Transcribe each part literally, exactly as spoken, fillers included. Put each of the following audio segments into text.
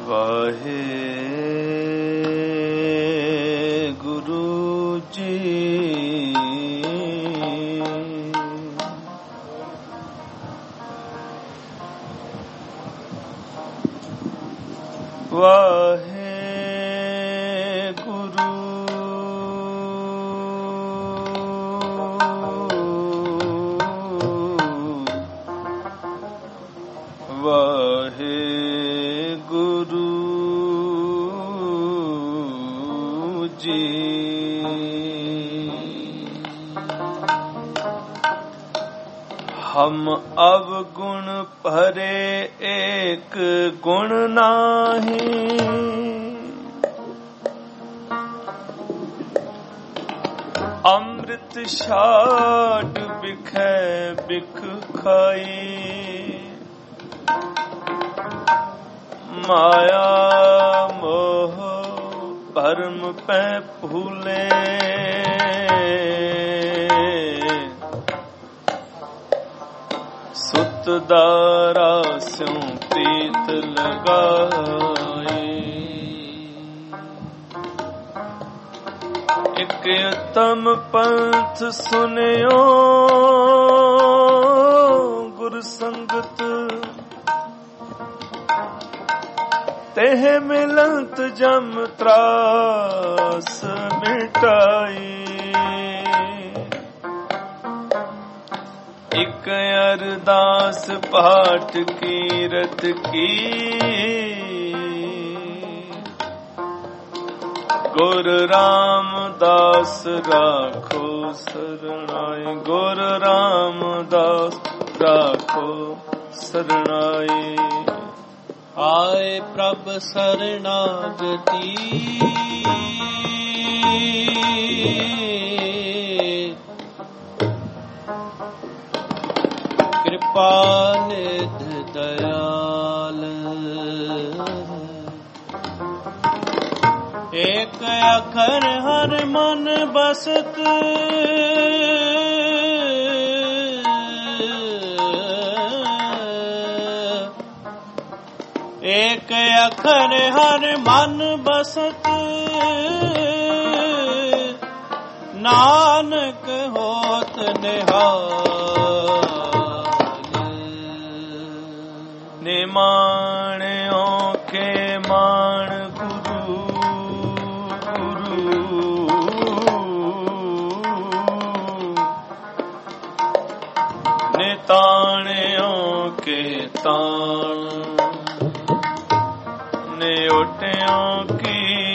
ਵਾਹਿਗੁਰੂ ਜੀ। ਵਾਹਿਗੁਰੂ ਵਾਹਿਗੁਰੂ ਜੀ। ਹਮ ਅਵਗੁਣ ਭਰੇ ਏਕ ਗੁਣ ਨਾਹੀ, ਅੰਮ੍ਰਿਤ ਛਾਡ ਬਿਖੈ ਬਿਖ ਖਾਈ। ਮਾਇਆ ਮੋਹ ਭਰਮ ਪੈ ਭੂਲੇ, ਸੁਤ ਦਾਰਾ ਸਿਉ ਪ੍ਰੀਤ ਲਗਾਈ। ਇਕ ਉਤਮ ਪੰਥ ਸੁਨਿਓ ਗੁਰ ਸੰਗਤ, ਤੇਹ ਮਿਲੰਤ ਜਮ ਤਰਾਸ ਮਿਟਾਈ। ਇਕ ਅਰਦਾਸ ਪਾਠ ਕੀਰਤ ਕੀ, ਗੁਰ ਰਾਮਦਾਸ ਰਾਖੋ ਸਰਣਾਈ। ਗੁਰ ਰਾਮਦਾਸ ਰਾਖੋ ਸਰਣਾਈ। ਆਏ ਪ੍ਰਭ ਸਰਣਾਗਤੀ, ਕਿਰਪਾ ਨਿਧ ਦਇਆਲ। ਏਕ ਅੱਖਰ ਹਰ ਮਨ ਬਸਤ, ਏਕ ਅੱਖਰ ਹਰ ਮਨ ਬਸਤ। ਨਾਨਕ ਹੋਤ ਨਿਹਾਲ। ਨਿਮਾਣਿਓ ਕੇ ਮਾਣ ਗੁਰੂ, ਗੁਰੂ ਨਿਤਾਣਿਓ ਕੇ ਤਾਣ। ਓਟਿਓ ਕੀ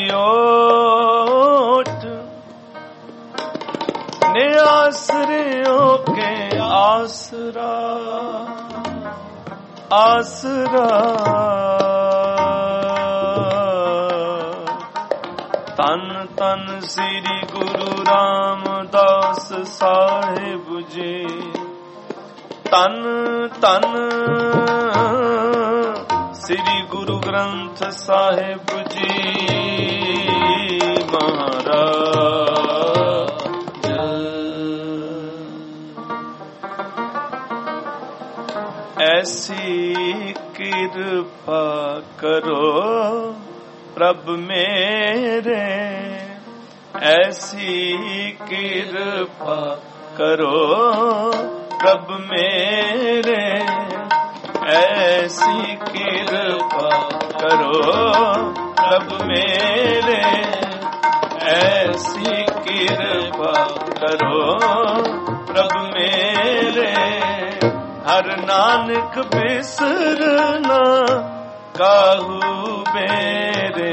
ਓਟ, ਨੇ ਆਸਰਿਓ ਕੇ ਆਸਰਾ, ਆਸਰਾ। ਤਨ ਤਨ ਸ੍ਰੀ ਗੁਰੂ ਰਾਮਦਾਸ ਸਾਹਿਬ ਜੀ। ਤਨ ਤਨ ਸ੍ਰੀ ਗੁਰੂ ਗ੍ਰੰਥ ਸਾਹਿਬ ਜੀ ਮਹਾਰਾਜ। ਐਸੀ ਕਿਰਪਾ ਕਰੋ ਪ੍ਰਭ ਮੇਰੇ, ਐਸੀ ਕਿਰਪਾ ਕਰੋ ਪ੍ਰਭ ਮੇਰੇ। ऐसी कृपा करो प्रभ मेरे, ऐसी कृपा करो प्रभ मेरे। हर नानक बिसरना काहू बेरे,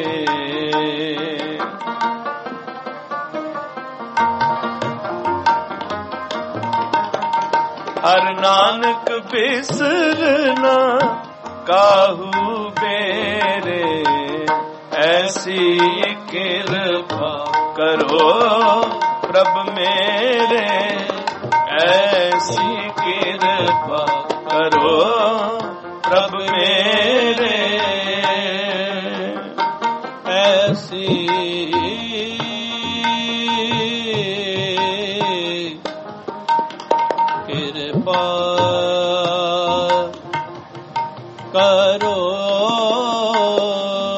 हर नानक बिसरना काहू बेरे। ऐसी कृपा करो प्रभ मेरे, ऐसी कृपा करो प्रभ मेरे। ऐसी कृपा करो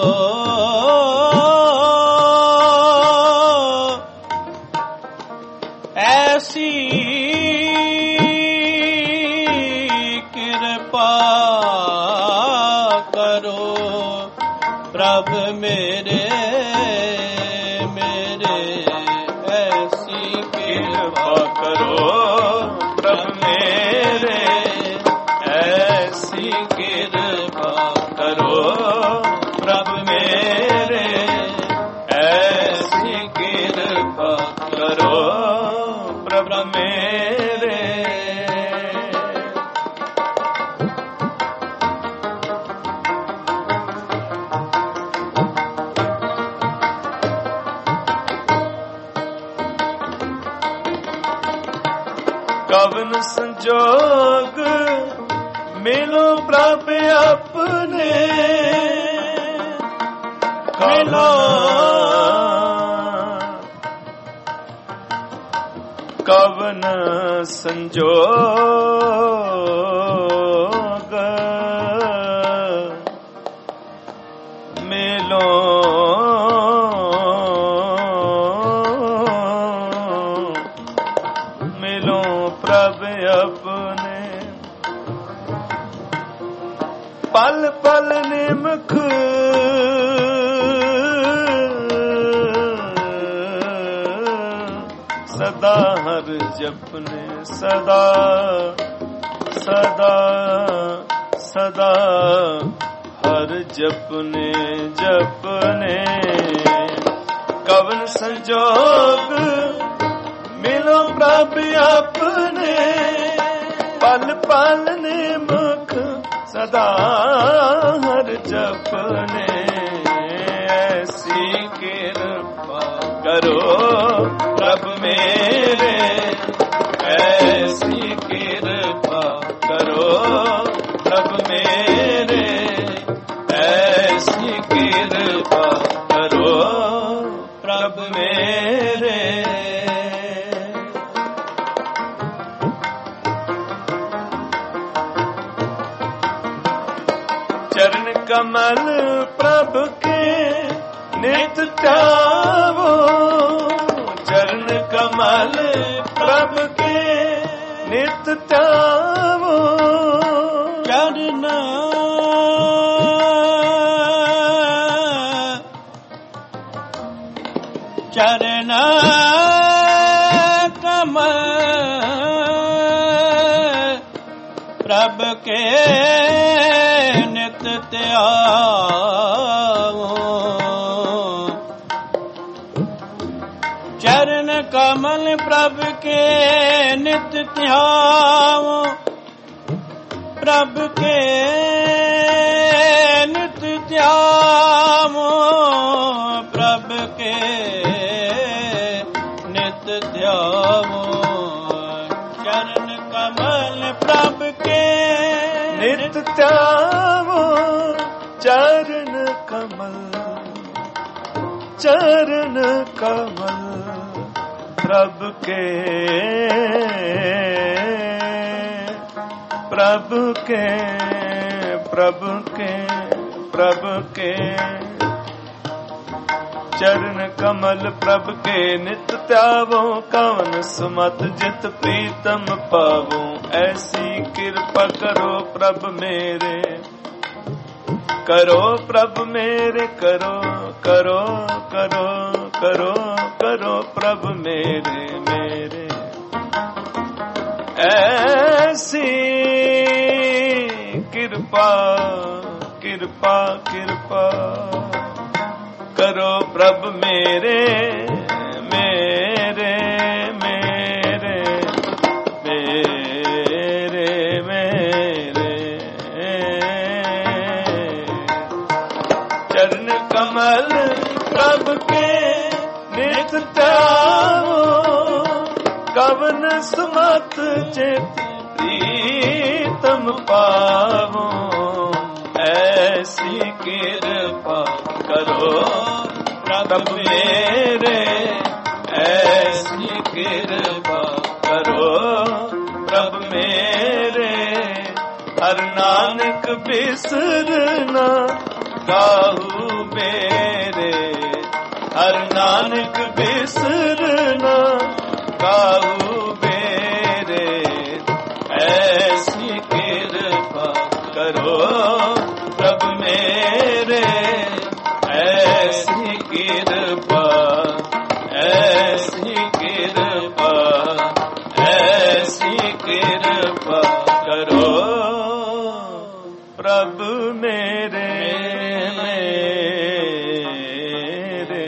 प्रभ मेरे मेरे ऐसी कृपा करो प्रभ मेरे ऐसी कृपा करो प्रभ मेरे ऐसी कृपा करो प्रभ मेरे कवन संजोग मिलो प्रभ अपने मिलो कवन संजोग मिलो मिलो प्रभ अपने पल पल निमख सदा हर जपने सदा सदा सदा हर जपने जपने कवन संजोग मिलो प्रभ अपने पल पल निमख सदा हर जपने ऐसी कृपा करो प्रभ मेरे ऐसी कृपा करो प्रभ मेरे ऐसी कृपा करो प्रभ मेरे चरण कमल प्रभ के नित ध्यावो चरण कमल प्रभ के नित ध्यावो चरण चरण कमल प्रभ के नित ध्यावो चरण कमल प्रभ के नित ध्यावो प्रभ के नित ध्यावो प्रभ के नित ध्यावो चरण कमल प्रभ के नित ध्यावो चरण कमल चरण कमल प्रभ के प्रभ के प्रभ के प्रभ के चरण कमल प्रभ के नित ध्यावो कवन सुमत जित प्रीतम पावो ऐसी कृपा करो प्रभ मेरे करो प्रभ मेरे करो करो करो करो करो प्रभ मेरे मेरे ऐसी कृपा कृपा कृपा करो प्रभ मेरे मेरे मेरे मेरे मेरे चरण कमल प्रभ के नित ध्यावो कवन सुमत चित प्रीतम पावो ऐसी कृपा करो प्रभ मेरे ऐसी कृपा करो प्रभ मेरे हर नानक बिसरना काहू मेरे हर नानक बिसरना काहू मेरे ऐसी कृपा करो प्रभ मेरे ऐसी कृपा ऐसी कृपा ऐसी कृपा करो प्रभु मेरे मेरे।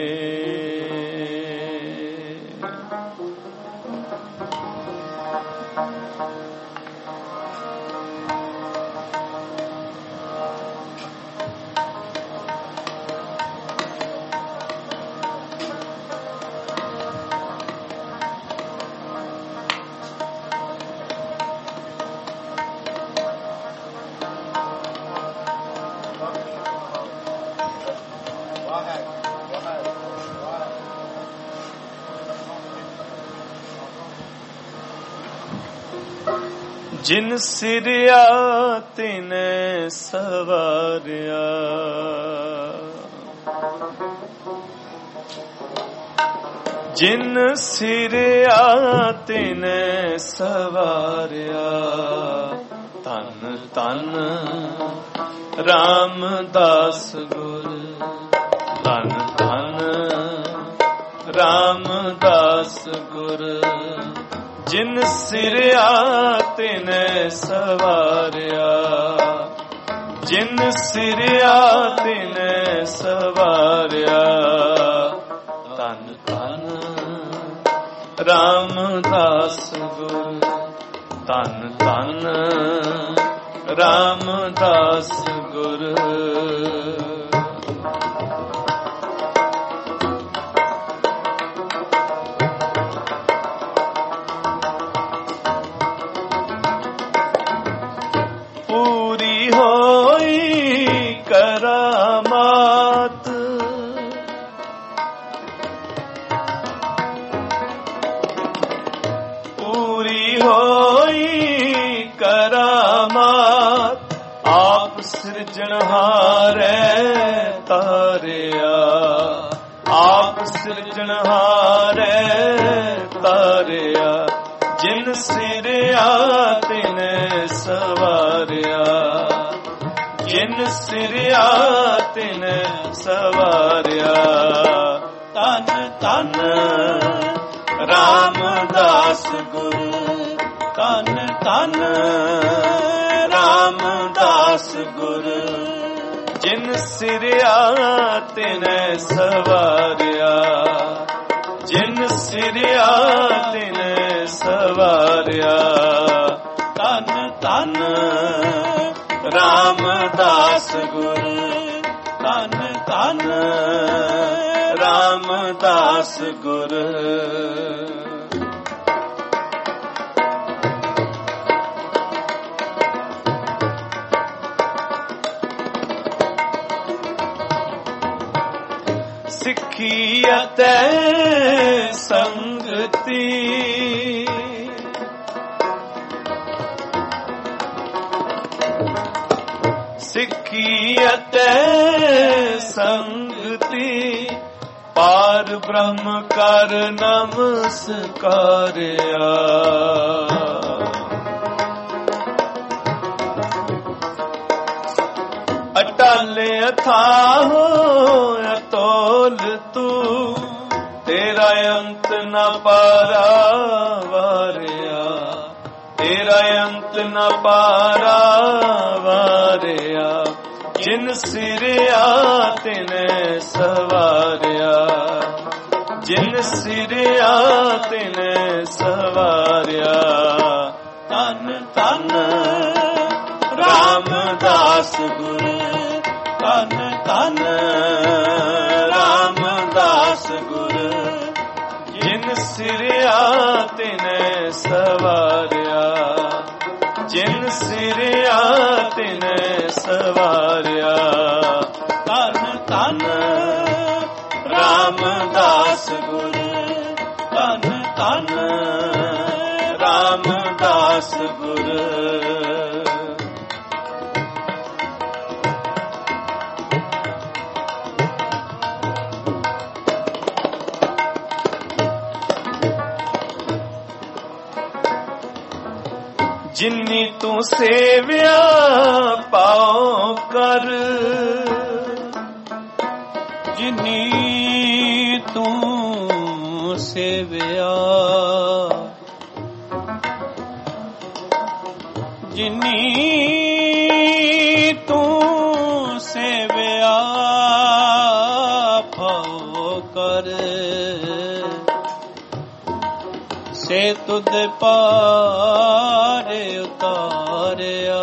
जिन सिरिया तिने सवारिया, जिन सिरिया तिने सवारिया, तन तन रामदास गुर, तन तन रामदास गुर। जिन सिरिया तिने सवारिया, जिन सिरिया तिने सवारिया, तन तन रामदास गुर, तन तन रामदास गुर। सिरजनहारे तारिया, आप सिरजनहारे तारिया। जिन सिरिया तिने सवारिया, जिन सिरिया तिने सवारिया, तन तन रामदास गुरु, तन तन रामदास गुरु। जिन सिरिया तिने सवारिया, जिन सिरिया तिने सवारिया, तन तन रामदास गुरु, तन तन रामदास गुरु। सिखियते संगति, सिखियते संगति, पार ब्रह्म कर नमस्कारिया। अटल अथाहो अतोल तू, तेरा अंत न पारा वारिया, तेरा अंत न पारा वारिया। जिन सिरिया तिने सवारिया, जिन सिरिया तिने सवारिया, तन तन रामदास गुरु, तन तन रामदास गुरु। जिन सिरिया तिने सवारिया, जिन सिरिया तिने सवारिया, तन तन रामदास गुरु, तन तन रामदास गुरु। जिन्नी तू सेविया पाओ कर, ਜਿਨੀ ਤੂੰ ਸੇਵਿਆ, ਜਿਨੀ ਤੂੰ ਸੇਵਿਆ ਭਉ ਕਰ, ਸੇ ਤੁਧ ਪਾਰੇ ਉਤਾਰਿਆ।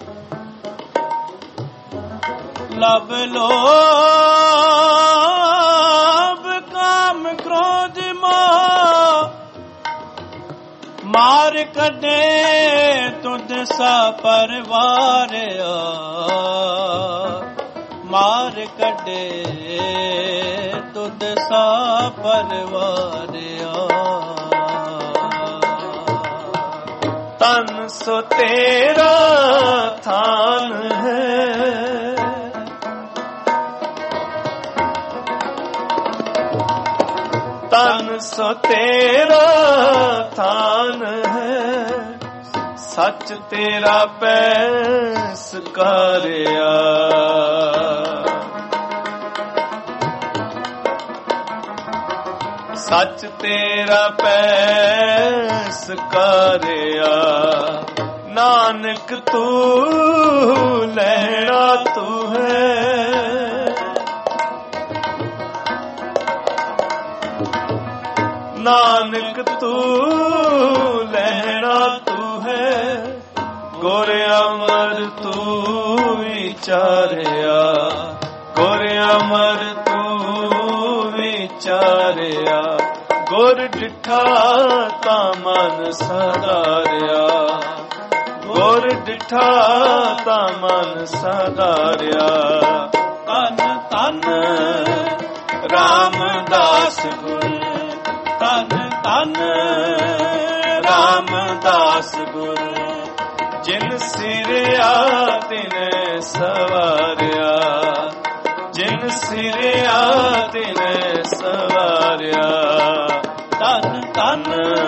ਲਭ ਲੋਭ ਕਾਮ ਕ੍ਰੋਧ ਮੋਹ, ਮਾਰ ਕੱਢੇ ਤੁਧ ਸਾ ਪਰਵਾਰਿਆ, ਮਾਰ ਕੱਢੇ ਤੁਧ ਸਾ ਪਰਵਾਰਿਆ। ਤਨ ਸੋ ਤੇਰਾ ਥਾਨ ਹੈ, ਤਨ ਸੋ ਤੇਰਾ ਥਾਨ ਹੈ, ਸੱਚ ਤੇਰਾ ਪੈਸ ਕਰਿਆ। ਸੱਚ ਤੇਰਾ ਪੈਸ ਕਰਿਆ। ਨਾਨਕ ਤੂੰ ਲੈਣਾ ਤੂੰ ਹੈ, ਨਾਨਕ ਤੂੰ ਲੈਣਾ ਤੂੰ ਹੈ। ਗੁਰ ਅਮਰ ਤੂੰ ਵਿਚਾਰਿਆ, ਗੁਰ ਅਮਰ ਤੂੰ ਵਿਚਾਰਿਆ। ਗੁਰ ਡਿਠਾ ਤਾਂ ਮਨ ਸਦਾਰਿਆ, ਗੁਰ ਡਿਠਾ ਤਾਂ ਮਨ ਸਦਾਰਿਆ। ਧੰਨ ਧੰਨ ਰਾਮਦਾਸ ਗੁਰ, ਧੰਨ ਧੰਨ ਰਾਮਦਾਸ ਗੁਰ। ਜਿਨ ਸਿਰਿਆ ਤਿਨ ਸਵਾਰਿਆ, ਜਿਨ ਸਿਰਿਆ ਤਿਨ ਸਵਾਰਿਆ। ਧੰਨ ਧੰਨ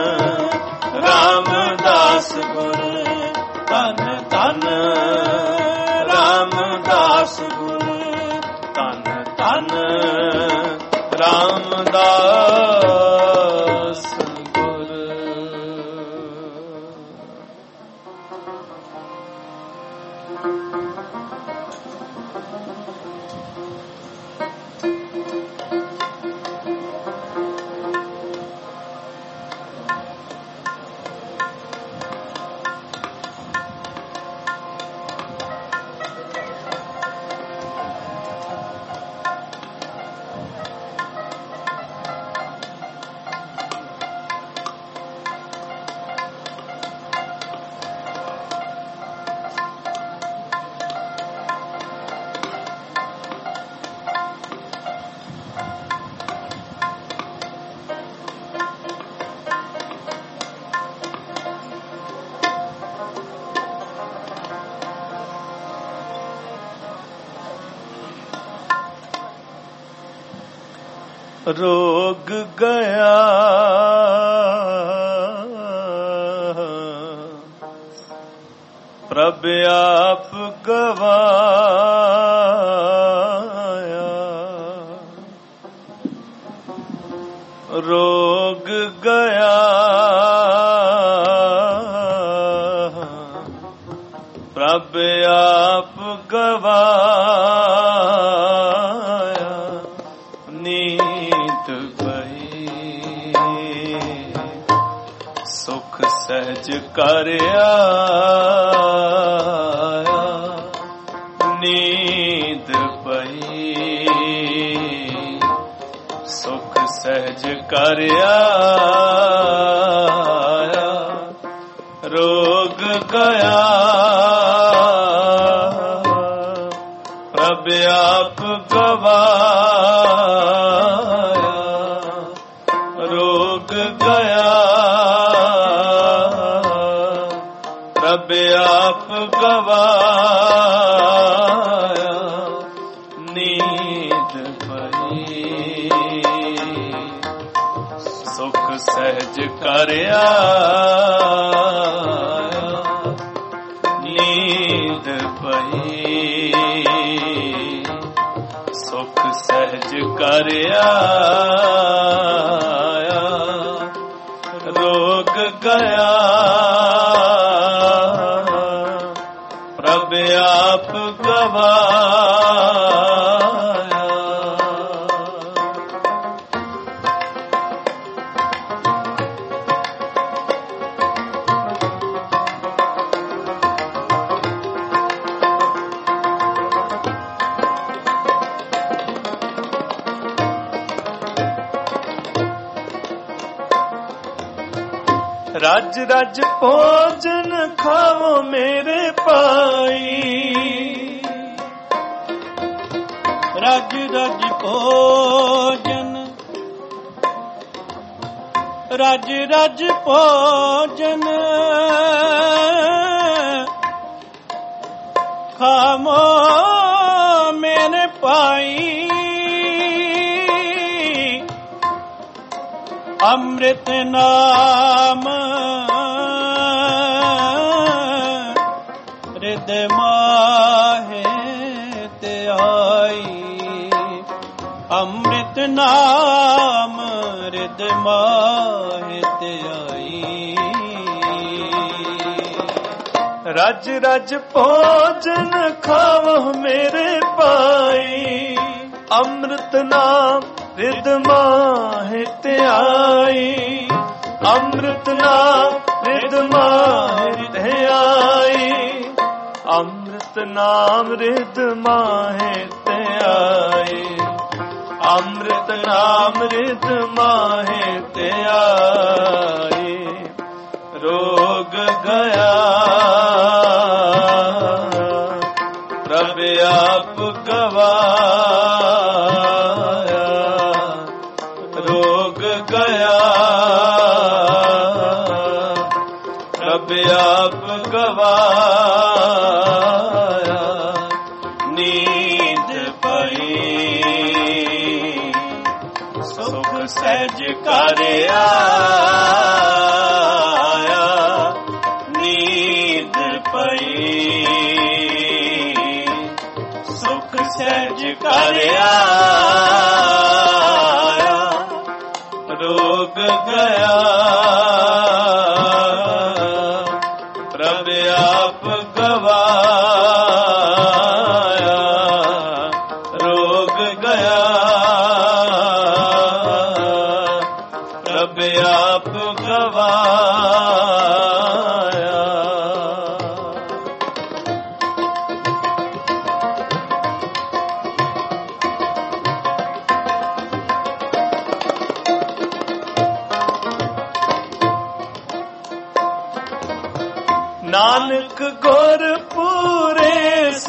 ਰਾਮਦਾਸ ਗੁਰ, ਧੰਨ ਧੰਨ ਰਾਮਦਾਸ ਗੁਰ। ਧੰਨ ਧੰਨ ਰਾਮਦਾਸ ਗੁਰ। ਰੋਗ ਗਿਆ ਪ੍ਰਭ ਆਪ ਗਵਾਇਆ, ਰੋਗ ਗਿਆ ਪ੍ਰਭ ਆਪ ਗਵਾਇਆ। ਨੀਂਦ ਪਈ ਸੁਖ ਸਹਿਜ ਕਰ ਆਇਆ, ਨੀਂਦ ਪਈ ਸੁਖ ਸਹਿਜ ਕਰ ਆਇਆ। ਰੋਗ ਗਿਆ ਪ੍ਰਭ ਆਪ ਗਵਾਇਆ, ਰੋਗ ਗਿਆ ਪ੍ਰਭ ਆਪ ਗਵਾਇਆ। ਨੀਂਦ ਪਈ ਸੁਖ ਸਹਿਜ ਕਰ ਆਇਆ, ਨੀਂਦ ਪਈ ਸੁਖ ਸਹਿਜ ਸਹਿਜ ਕਰ ਆਇਆ, ਰੋਗ ਗਿਆ ਪ੍ਰਭ ਆਪ ਗਵਾਇਆ। ਰਜ ਰਜ ਭੋਜਨ ਖਾਵੋ ਮੇਰੇ ਭਾਈ, ਰਜ ਰਜ ਭੋਜਨ, ਰਜ ਰਜ ਭੋਜਨ ਖਾਵੋ ਮੇਰੇ ਭਾਈ, ਅੰਮ੍ਰਿਤ ਨਾਮ ਰਿਦ ਮਾਹੇ ਤੇ ਆਈ, ਅੰਮ੍ਰਿਤ ਨਾਮ ਰਿਦ ਮਾਹੇ ਤੇ ਆਈ। ਰਜ ਰਜ ਭੋਜਨ ਖਾਵੋ ਮੇਰੇ ਭਾਈ, ਅੰਮ੍ਰਿਤ ਨਾਮ ਰਿਦ ਮਾਹੇ ਤੇ ਆਈ, ਅੰਮ੍ਰਿਤ ਨਾਮ ਰਿਦ ਮਾਹੇ ਤੇ ਆਈ, ਅੰਮ੍ਰਿਤ ਨਾਮ ਰਿਦ ਮਾਹੇ ਤੇ ਆਈ, ਅੰਮ੍ਰਿਤ ਨਾਮ ਰਿਦ ਮਾਹੇ ਤੇ ਆਈ। ਰੋਗ ਗਿਆ ਪ੍ਰਭ ਆਪ ਗਵਾਇਆ, ਰੋਗ ਗਿਆ ਪ੍ਰਭ ਆਪ ਗਵਾਇਆ। ਨੀਂਦ ਪਈ ਸੁਖ ਸਹਿਜ ਕਰ ਆਇਆ, ਨੀਂਦ ਪਈ ਸੁਖ ਸਹਿਜ ਕਰ ਆਇਆ, ਰੋਗ ਗਿਆ ਪ੍ਰਭ ਆਪ ਗਵਾਇਆ, ਰੋਗ ਗਿਆ ਪ੍ਰਭ ਆਪ ਗਵਾਇਆ। ਨਾਨਕ ਗੁਰ ਪੂਰੇ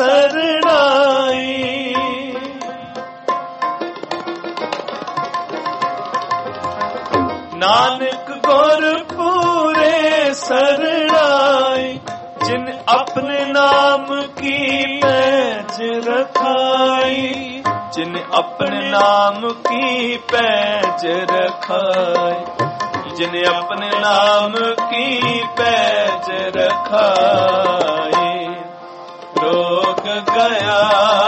ਸਰਣਾਈ, ਨਾਨਕ ਗੁਰ ਪੂਰੇ ਸਰਣਾਈ, ਜਿਨ ਆਪਣੇ ਨਾਮ ਕੀ ਪੈਜ ਰਖਾਈ, ਜਿਨ ਆਪਣੇ ਨਾਮ ਕੀ ਪੈਜ ਰਖਾਈ, ਜਿਨ ਆਪਣੇ ਨਾਮ ਕੀ ਪੈਜ ਰਖਾਈ। ਰੋਗ ਗਿਆ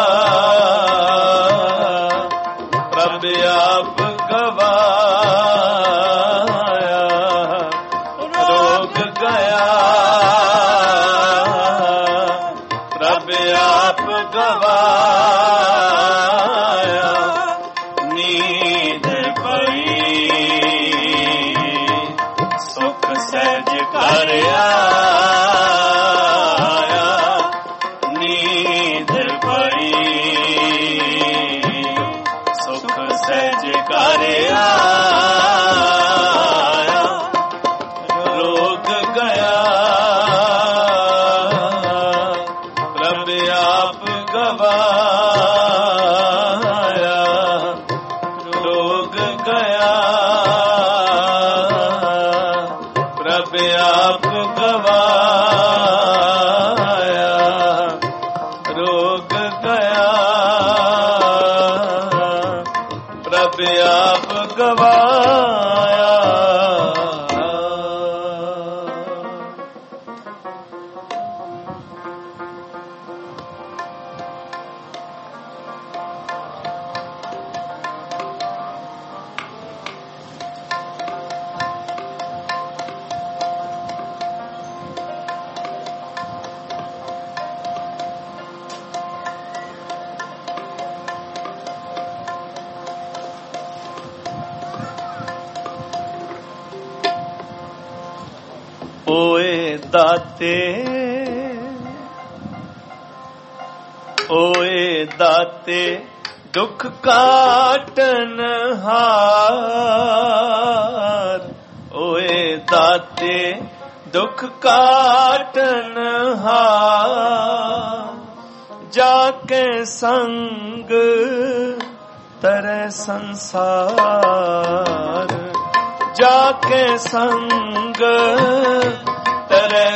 ਪ੍ਰਭ ਆਪ ਗਵਾਇਆ, ਰੋਗ ਗਿਆ ਪ੍ਰਭ ਆਪ ਗਵਾਇਆ। ਨੀਂਦ ਪਈ ਸੁਖ ਸਹਿਜ ਕਰ ਆਇਆ, ਨੀਂਦ ਪਈ ਸੁਖ ਸਹਿਜ ਕਰ ਆਇਆ, ਰੋਗ ਗਿਆ ਪ੍ਰਭ ਆਪ ਗਵਾਇਆ, ਰੋਗ ਗਿਆ ਪ੍ਰਭ ਆਪ ਗਵਾਇਆ, ਰੋਗ ਗਿਆ ਪ੍ਰਭ ਆਪ ਗਵਾਇਆ। ਦਾਤੇ ਓਏ ਦਾਤੇ ਦੁੱਖ ਕਾਟਨ ਹਾਰ ਓਏ ਦਾਤੇ ਦੁੱਖ ਕਾਟਨ ਹਾਰ ਜਾ ਕੇ ਸੰਗ ਤਰੇ ਸੰਸਾਰ ਜਾ ਕੇ ਸੰਗ ਤਰੇ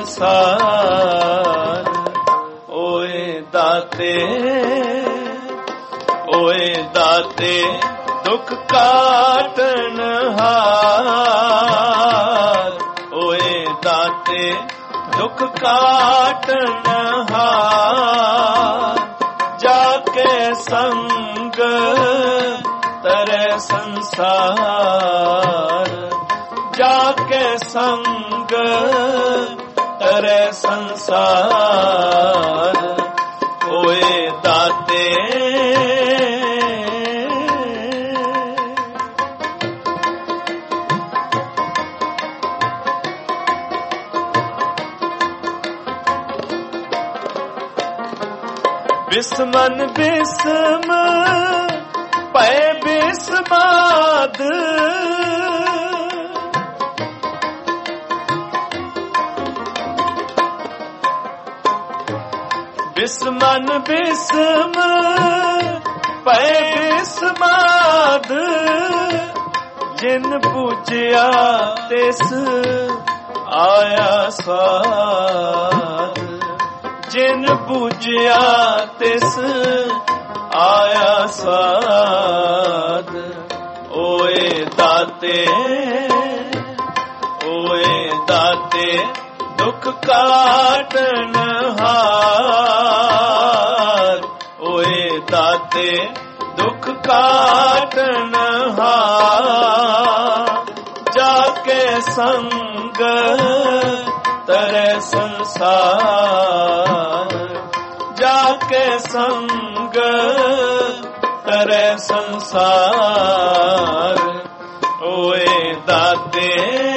ਸੰਸਾਰ ਓਏ ਦਾਤੇ ਓਏ ਦਾਤੇ ਦੁੱਖ ਕਾਟਨ ਹਾਰ ਓਏ ਦਾਤੇ ਦੁੱਖ ਕਾਟਨ ਹਾਰ ਜਾ ਕੇ ਸੰਗ ਤਰੇ ਸੰਸਾਰ ਜਾ ਕੇ ਸੰਗ ਤਰੇ ਸੰਸਾਰ ਓਏ ਦਾਤੇ ਬਿਸਮਨ ਬਿਸਮ ਪੈ ਬਿਸਮਾਦ ਬਿਸਮਨ ਬਿਸਮ ਪੈ ਬਿਸਮਾਦ ਜਿਨ ਪੂਜਿਆ ਤਿਸ ਆਇਆ ਸਾਧ ਜਿਨ ਪੂਜਿਆ ਤਿਸ ਆਇਆ ਸਾਧ ਓਏ ਦਾਤੇ ਓਏ ਦਾਤੇ ਦੁੱਖ ਕਾਟਨ ਹਾਰ ਓਏ ਦਾਤੇ ਦੁੱਖ ਕਾਟਨ ਹਾਰ ਜਾ ਕੇ ਸੰਗ ਤਰੇ ਸੰਸਾਰ ਜਾ ਕੇ ਸੰਗ ਤਰੇ ਸੰਸਾਰ ਓਏ ਦਾਤੇ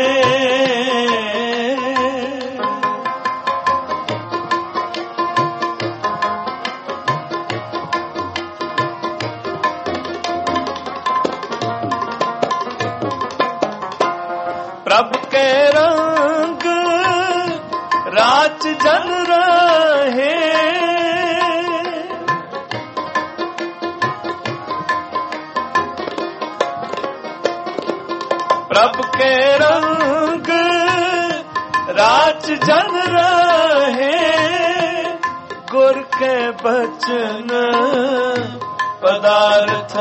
ਪ੍ਰਭ ਕੇ ਰੰਗ ਰਾਚ ਜਨ ਰਹੇ ਪ੍ਰਭ ਕੇ ਰੰਗ ਰਾਚ ਜਨ ਰਹੇ ਗੁਰ ਕੇ ਬਚਨ ਪਦਾਰਥ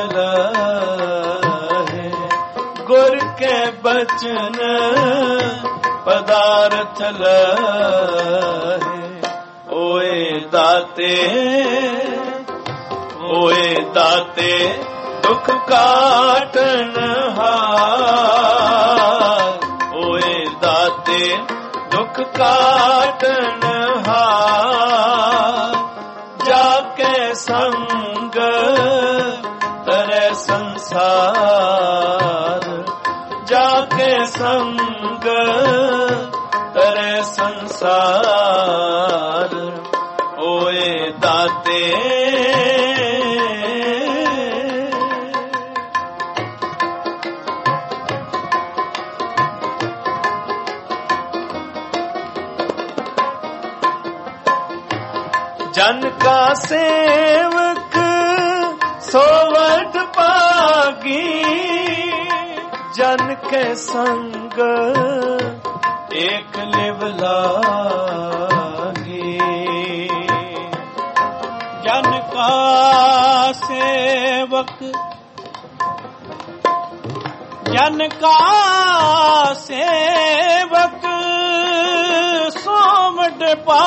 ਲਹੇ ਗੁਰ ਕੇ ਬਚਨ ਪਦਾਰਥ ਲਹੇ ਓਏ ਦਾਤੇ ਓਏ ਦਾਤੇ ਦੁੱਖ ਕਾਟਨ ਹਾਰ ਓਏ ਦਾਤੇ ਦੁੱਖ ਕਾਟਨ ਹਾਰ ਜਾ ਕੇ ਸੰਗ ਤਰੇ ਸੰਸਾਰ ਜਾ ਕੇ ਸੰਗ ਤਰੇ ਸੰਸਾਰ ਓਏ ਦਾਤੇ जन का सेवक सोवट पागी जन के संग एक लिव लागी जन का सेवक जन का सेवक सोवट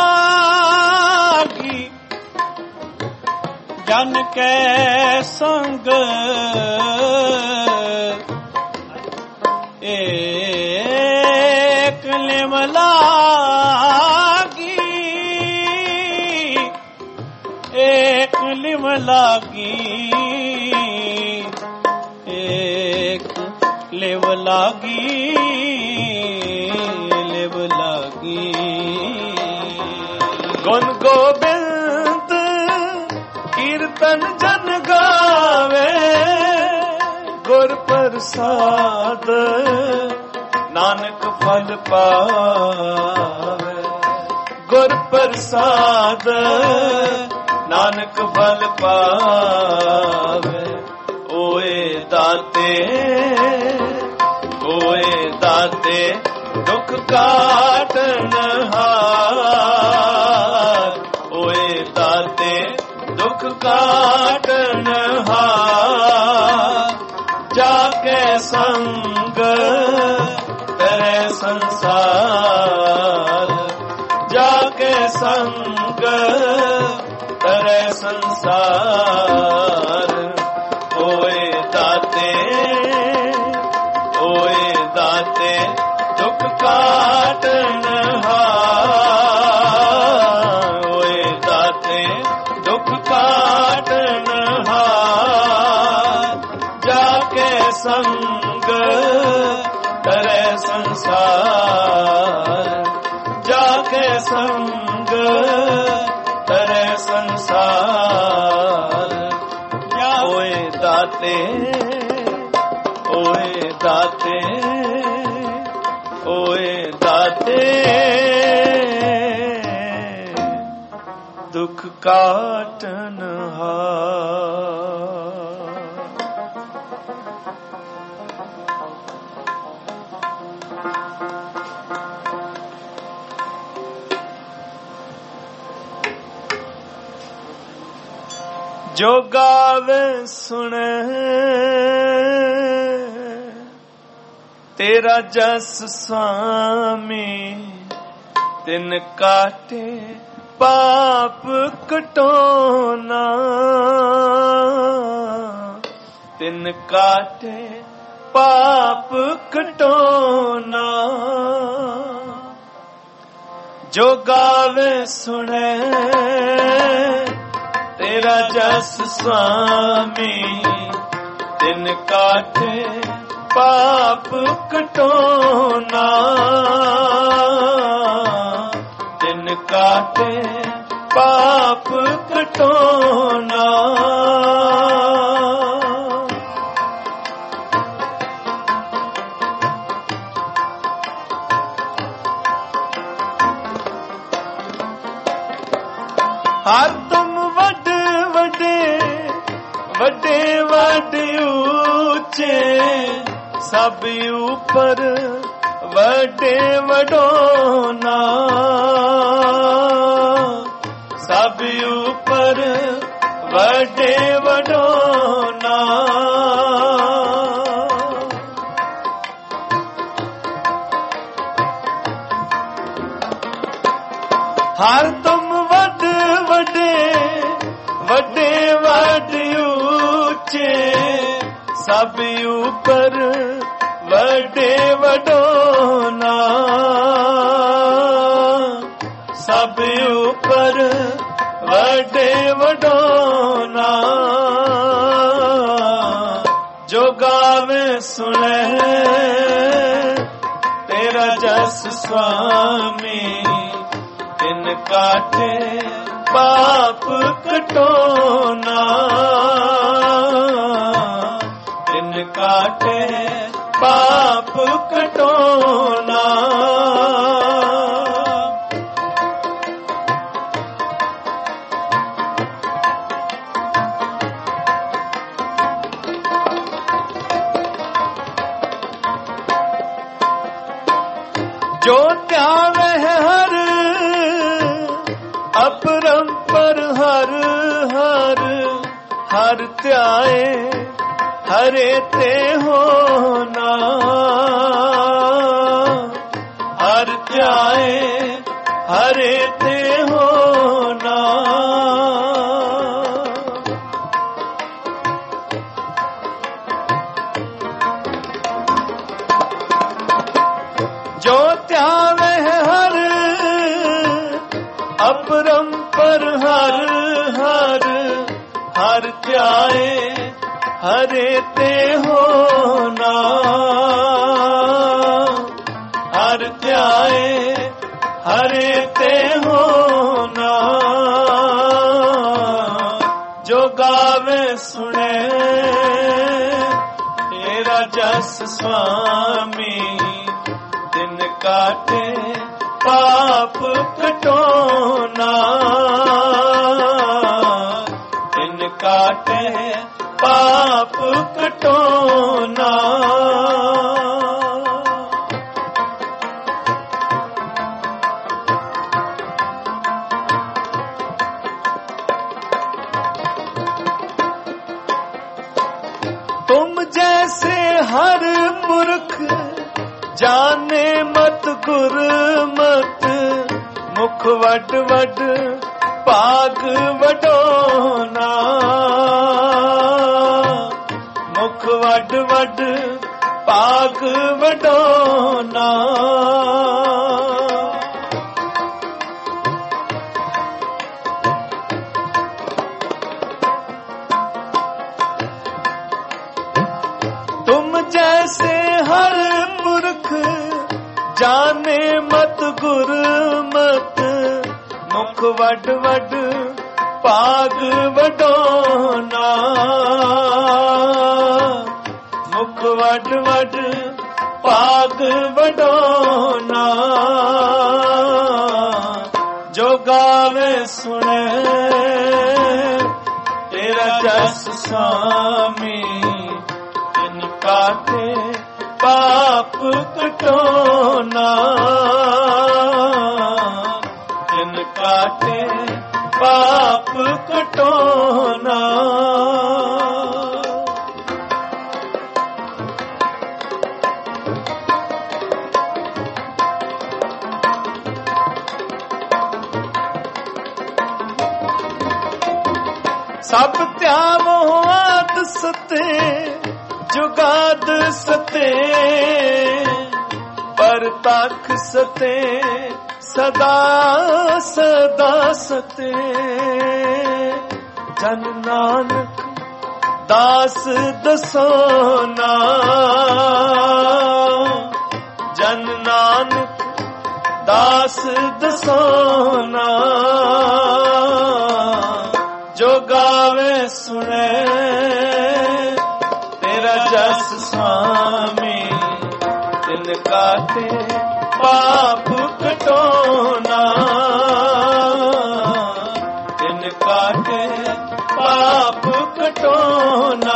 पागी जन के संग एक लिव लागी एक लिव लागी एक लिव लागी लिव लागी ਪ੍ਰਸਾਦ ਨਾਨਕ ਫਲ ਪਾਵੇ। ਗੁਰ ਪ੍ਰਸਾਦ ਨਾਨਕ ਫਲ ਪਾਵੇ। ਓਏ ਦਾਤੇ ਓਏ ਦਾਤੇ ਦੁੱਖ ਕਾਟਨ ਹਾਰ। ਓਏ ਦਾਤੇ ਦੁੱਖ ਕਾਟਨ ਹਾਰ। ਜਾ ਕੇ ਸੰਗ ਤੇਰੇ ਸੰਸਾਰ। ਜਾ ਕੇ ਸੰਗ ਤੇਰੇ ਸੰਸਾਰ। ਓਏ ਦਾਤੇ ਓਏ ਦਾਤੇ ਦੁੱਖ ਕਾਟਨ ਹਾਰ। ਓਏ ਦਾਤੇ ਦੁੱਖ ਕਾਟਨ ਹਾਰ। ਜਾ ਕੇ ਸੰਗ ਤੇਰੇ ਸੰਸਾਰ। ਜਾ ਕੇ ਸੰਗ ਤੇਰੇ ਸੰਸਾਰ। ਓਏ ਦਾਤੇ ਓਏ ਦਾਤੇ ਓਏ ਦਾਤੇ ਦੁੱਖ ਕਾਟਨ ਹਾਰ। ਜੋ ਗਾਵੇ ਸੁਣੇ ਤੇਰਾ ਜਸ ਸੁਆਮੀ। ਤਿਨ ਕਾਟੇ ਪਾਪ ਕਟੋਨਾ। ਤਿਨ ਕਾਟੇ ਪਾਪ ਕਟੋਨਾ। ਜੋ ਗਾਵੇ ਸੁਣੇ ਤੇਰਾ ਜਸ ਸੁਆਮੀ। ਤਿਨ ਕਾਟੇ ਪਾਪ ਕਟੋਨਾ। ਤਿਨ ਕਾਟੇ ਪਾਪ ਕਟੋਨਾ। ਹਰ ਤੁਮ ਵੱਡ ਵੱਡੇ ਵੱਡੇ ਵੱਡ ਉੱਚੇ। ਸਭ ਉਪਰ ਵੱਡੇ ਵਡੋਨਾ। ਸਭ ਉਪਰ ਵੱਡੇ ਵਡੋਨਾ। ਹਰ ਤੁਮ ਵੱਡ ਵੱਡੇ ਵੱਡੇ ਵੱਡ ਉੱਚੇ। ਸਭ ਉਪਰ ਵੱਡੇ ਵਡੋਨਾ। ਸਭ ਉਪਰ ਵੱਡੇ ਵਡੋਨਾ। ਜੋ ਗਾਵੇ ਸੁਣੇ ਤੇਰਾ ਜਸ ਸੁਆਮੀ। ਤਿਨ ਕਾਟੇ ਪਾਪ ਕਟੋਨਾ। ਤਿਨ ਕਾਟੇ ਪਾਪ ਕਟੋਨਾ। ਜੋ ਧਿਆਵੇ ਹਰ ਅਪਰੰਪਰ ਹਰ ਹਰ ਹਰ ਧਿਆਏ ਹਰੇ ਤੇ ਹੋਨਾ। ਹਰ ਧਿਆਏ ਹਰੇ ਤੇ ਹੋਨਾ। ਜੋ ਧਿਆਵੇ ਹਰ ਅਪਰੰਪਰ ਹਰ ਹਰ ਹਰ ਧਿਆਏ ਹਰੇ ਤੇ ਹੋਨਾ। ਹਰ ਧਿਆਏ ਹਰੇ ਤੇ ਹੋਨਾ। ਜੋ ਗਾਵੇ ਸੁਣੇ ਤੇਰਾ जस स्वामी दिन काटे पाप कटोना दिन काटे पाप कटोना तुम जैसे हर मूर्ख जाने मत गुर मत मुख वड वड पाग वडोना मुख वड वड पाग वडोना तुम जैसे हर मूर्ख जाने मत गुर मत मुख वड वड पाग वडोना मुख वड वड पाग वडोना जो गावे सुने तेरा जस स्वामी काटे पाप कटोना दिन काटे पाप कटोना सब त्यावो आद सते जुगाद सते पर तख सते सदा सदा सते जन नानक दास दसोना जन नानक दास दसोना जो गावे सुने जस स्वामी दिन काटे पाप कटोना दिन काटे पाप कटोना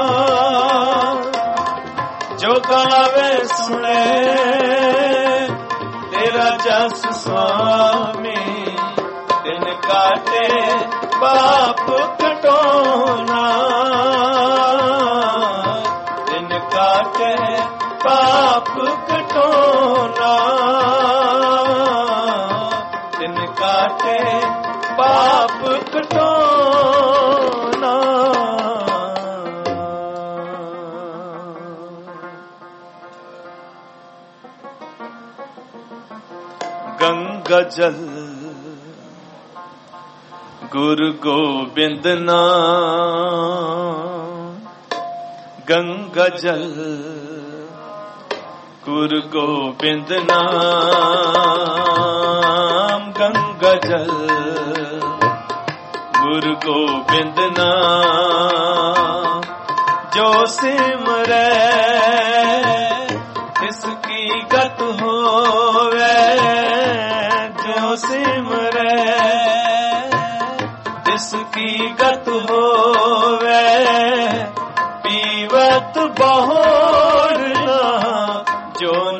जो गावे सुने तेरा जस स्वामी दिन काटे पाप कटोना काटे पाप कटोना दिन काटे पाप कटोना गंगा जल गुरु गोबिंद नाम गंगा जल गुरु गोबिंद नाम गंगा जल गुरु गोबिंद नाम जो सिमरे इसकी गत होवे जो सिमरे इसकी गत होवे पीवत बहोरना जोन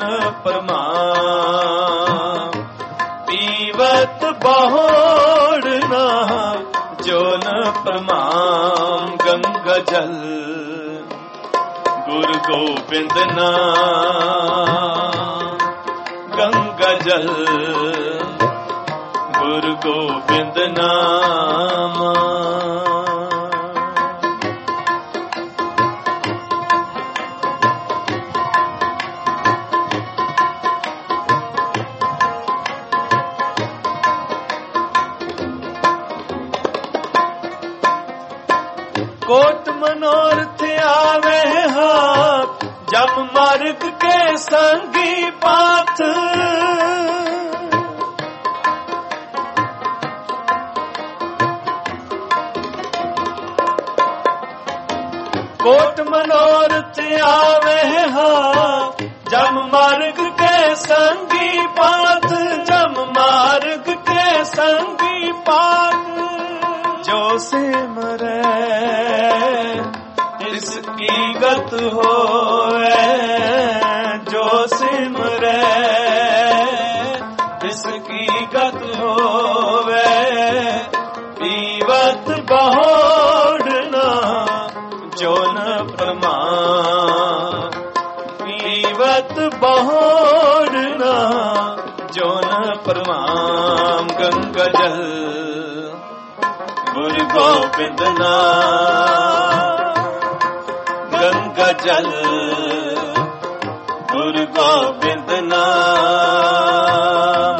प्रमाण पीवत बहोरना जोन प्रमाण गंगा जल गुरु गोबिंद नाम गंगा जल गुरु गोबिंद नाम कोट मनोरथ आवे हाथ जब मार्ग के संगी पाथ मनोरथ आवे हाँ जम मार्ग के संगी पाथ जम मार्ग के संगी पाथ जो सिमरे इसकी गत होए जो सिमरे इसकी गत होवे पीवत बहोड़ना जो न प्रमाण पीवत बहोड़ना जो न प्रमाण गंगा जल गुरु गोविंद नाम गंगा जल गुरु गोविंद नाम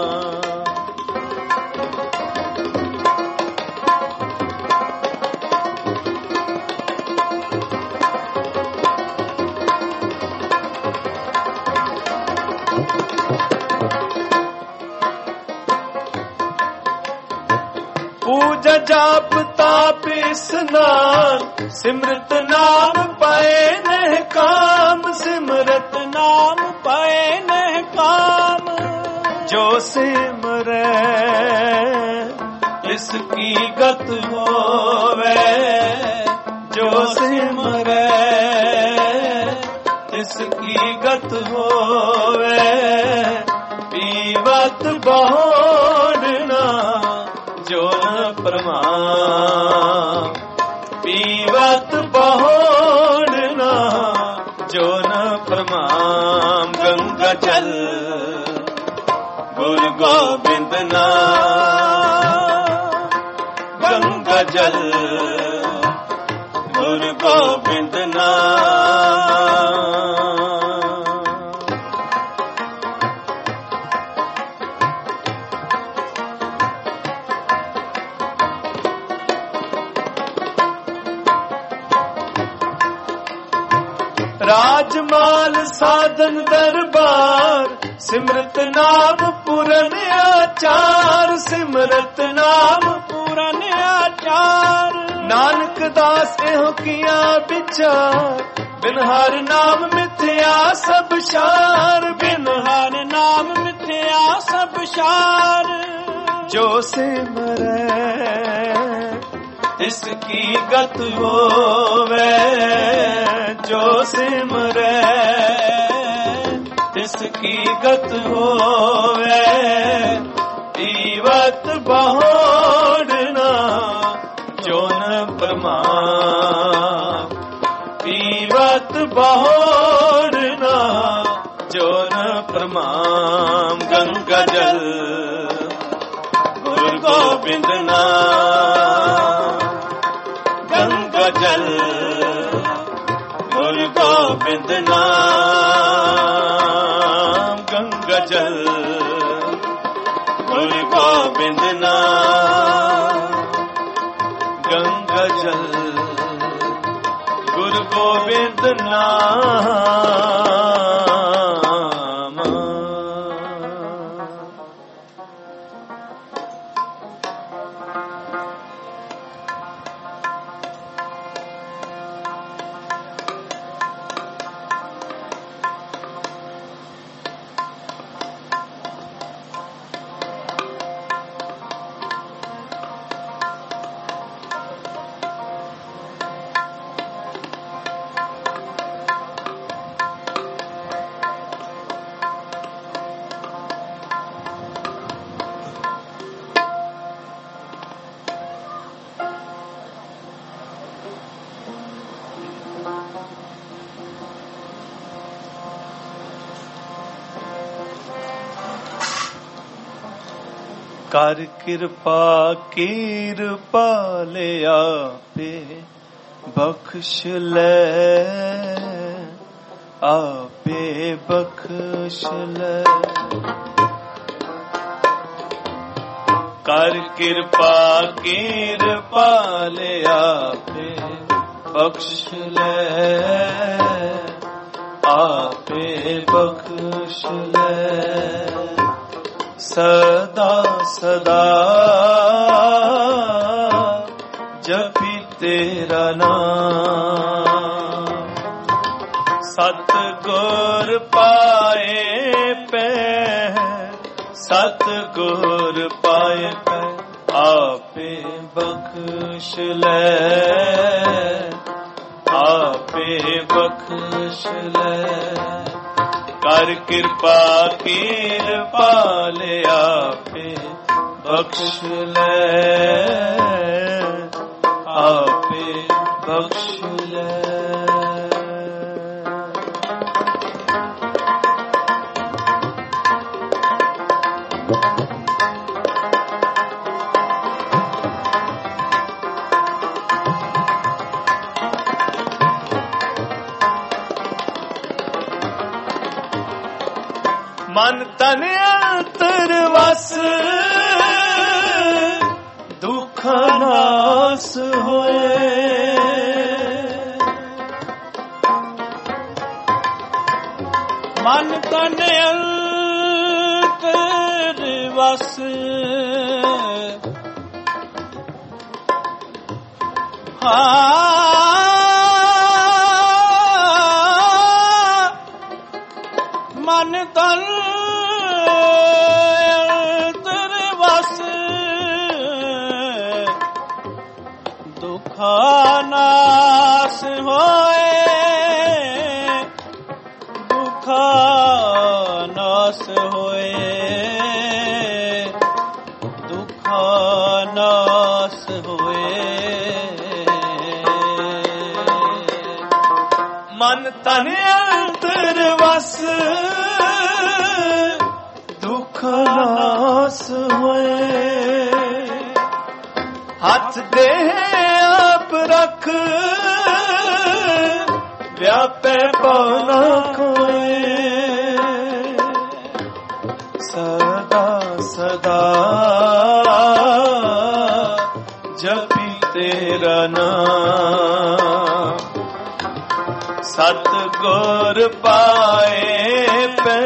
पूजा जाप ताप स्नान सिमरत नाम पाए नह काम सिमरत नाम पाए नह काम जो सिमरे इसकी गत होवे जो सिमरे इसकी गत होवे पीवत बहोड़ना जो न प्रमाण पीवत बहोड़ना जो न प्रमाण गंगा जल गुरु गोविंद नाम गंगा जल गुरु गोविंद नाम राजमाल साधन दरबार सिमरत नाम पूरन आचार सिमरत नाम पूरन आचार नानक दास एहो किया विचार बिन हर नाम मिथ्या सब शार बिन हर नाम मिथ्या सब शार जो सिमरे इसकी गत होवे जो सिमरे इसकी गत होवे पीवत बहोड़ना जो न प्रमाण पीवत बहोड़ना जो न प्रमाण गंगा जल गुरु गोविंद नाम गंगा जल गुरु गोविंद नाम गंगा जल गुरु गोविंद नाम गंगा जल गुरु गोविंद नाम कर कृपा किरपा ले आपे बख्श ले आपे बख्श ले कर कृपा किरपा ले आपे बख्श ले आपे बख्श ले सदा सदा जपी तेरा नाम ਸਤ ਗੁਰ ਪਾਏ ਪੈ ਸਤ ਗੁਰ ਪਾਏ ਪੈ ਆਪੇ ਬਖਸ਼ ਲੈ ਆਪੇ ਬਖਸ਼ ਲੈ ਕਰ ਕਿਰਪਾ ਕਿਰਪਾ ਲੈ ਆਪੇ ਬਖਸ਼ ਲੈ ਆਪੇ ਬਖਸ਼ ਲੈ ਮਨ ਤਨ ਅੰਤਰ ਵਸ ਦੁਖ ਨਾਸ ਹੋਏ ਮਨ ਤਨ ਅੰਤਰ ਵਸ ਹਾਂ ਮਨ ਤਨ ਨਾਸ ਹੋਏ ਦੁਖ ਨਾਸ ਹੋਏ ਦੁਖ ਨਾਸ ਹੋਏ ਮਨ ਤਨ ਅੰਤਰ ਵਸ ਦੁਖ ਨਾਸ ਹੋਏ ਹੱਥ ਦੇ ਆਪ ਰੱਖ ਵਿਆਪੈ ਪਉ ਕੋਇ ਸਦਾ ਸਦਾ ਜਪੀ ਤੇਰਾ ਨਾਮ ਸਤ ਗੁਰ ਪਾਏ ਪੈ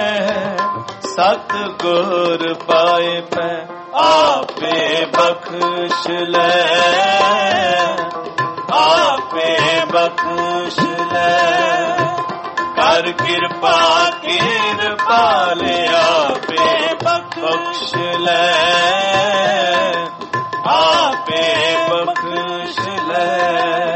ਸਤ ਗੁਰ ਪਾਏ ਪੈ ਆਪੇ ਬਖਸ਼ ਲੈ ਆਪੇ ਬਖਸ਼ ਲੈ ਕਰ ਕਿਰਪਾ ਕਿਰਪਾ ਲੈ ਆਪੇ ਬਖਸ਼ ਲੈ ਆਪੇ ਬਖਸ਼ ਲੈ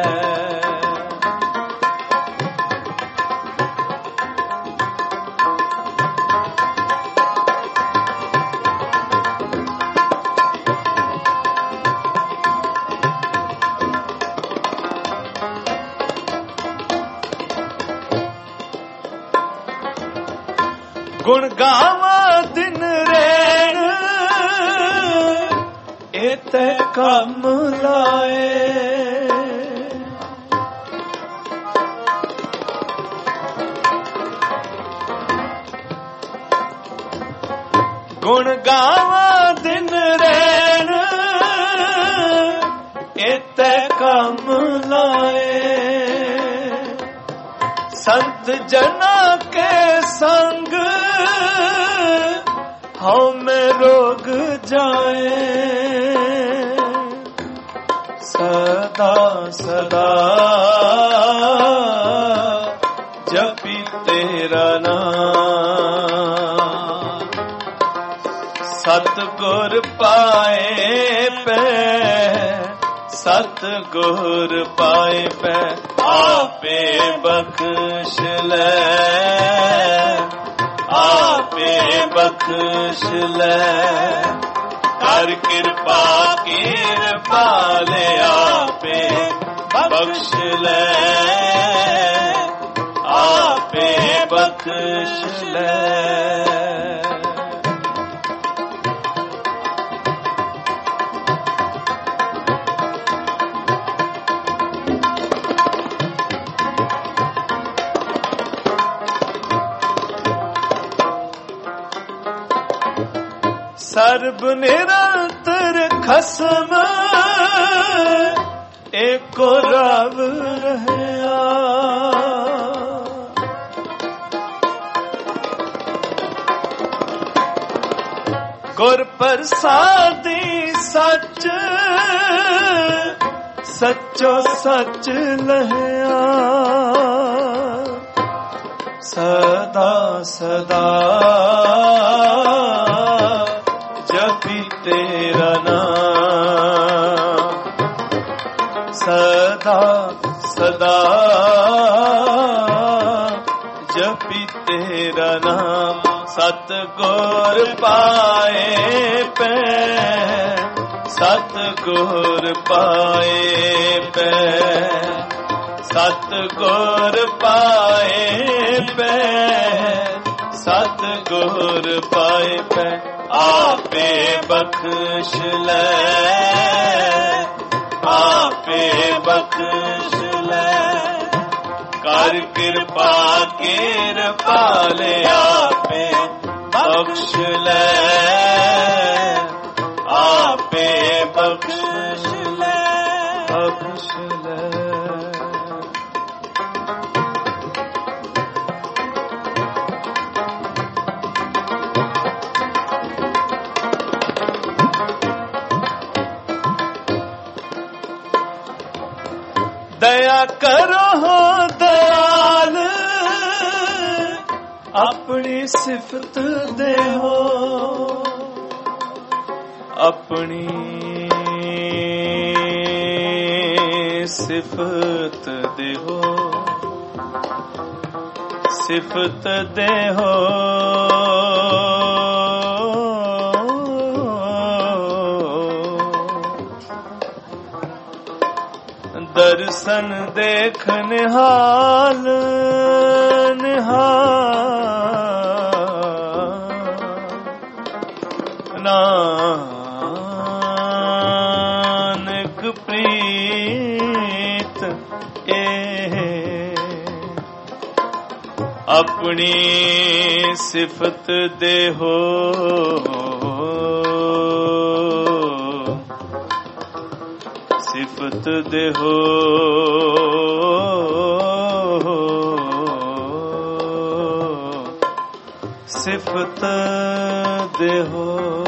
ਗੁਣ ਗਾਵਾਂ ਦਿਨ ਰੈਣ ਇਤੇ ਕੰਮ ਲਾਏ ਗੁਣ ਗਾਵਾਂ ਦਿਨ ਰੈਣ ਇਤੇ ਕੰਮ ਲਾਏ ਸੰਤ ਜਨਾ ਕੇ ਸੰਗ ਹਉ ਮੈਂ ਰੋਗ ਜਾਏ ਸਦਾ ਸਦਾ ਜਪੀ ਤੇਰਾ ਨਾਮ ਸਤ ਗੁਰ ਪਾਏ ਪੈ ਸਤ ਗੁਰ ਪਾਏ ਪੈ ਆਪੇ ਬਖਸ਼ ਲੈ ਆਪੇ ਬਖਸ਼ ਲੈ ਕਰ ਕਿਰਪਾ ਕਿਰਪਾ ਲੈ ਆਪੇ ਬਖਸ਼ ਲੈ ਆਪੇ ਬਖਸ਼ ਲੈ ਸਰਬ ਨਿਰੰਤਰ ਖਸਮ ਏਕੋ ਰਵ ਰਹਿਆ ਗੁਰ ਪ੍ਰਸਾਦੀ ਸੱਚ ਸੱਚੋ ਸੱਚ ਲਹਿਆ ਸਦਾ ਸਦਾ ਜਪੀ ਤੇਰਾ ਨਾਮ, ਸਦਾ ਸਦਾ ਜਪੀ ਤੇਰਾ ਨਾਮ। ਸਤਿਗੁਰ ਪਾਏ ਪੈ, ਸਤਿਗੁਰ ਪਾਏ ਪੈ, ਸਤਿਗੁਰ ਪਾਏ ਪੈ, ਸਤਿਗੁਰ ਪਾਏ ਪੈ। ਆਪੇ ਬਖਸ਼ ਲੈ, ਆਪੇ ਬਖਸ਼ ਲੈ, ਕਰ ਕਿਰਪਾ ਕਿਰਪਾਲੇ ਆਪੇ ਬਖਸ਼ ਲੈ, ਆਪੇ ਬਖਸ਼ ਲੈ, ਬਖਸ਼ ਲੈ। ਦਇਆ ਕਰੋ ਦਇਆਲ, ਆਪਣੀ ਸਿਫਤ ਦੇਹੋ, ਆਪਣੀ ਸਿਫਤ ਦੇਹੋ, ਸਿਫਤ ਦੇਹੋ। ਦਰਸ਼ਨ ਦੇਖ ਨਿਹਾਲ ਨਿਹਾਲ, ਨਾਨਕ ਪ੍ਰੀਤ ਇਹ, ਆਪਣੀ ਸਿਫਤ ਦੇਹੋ, ਸਿਫਤ ਦੇਹੋ, ਸਿਫਤ ਦੇਹੋ।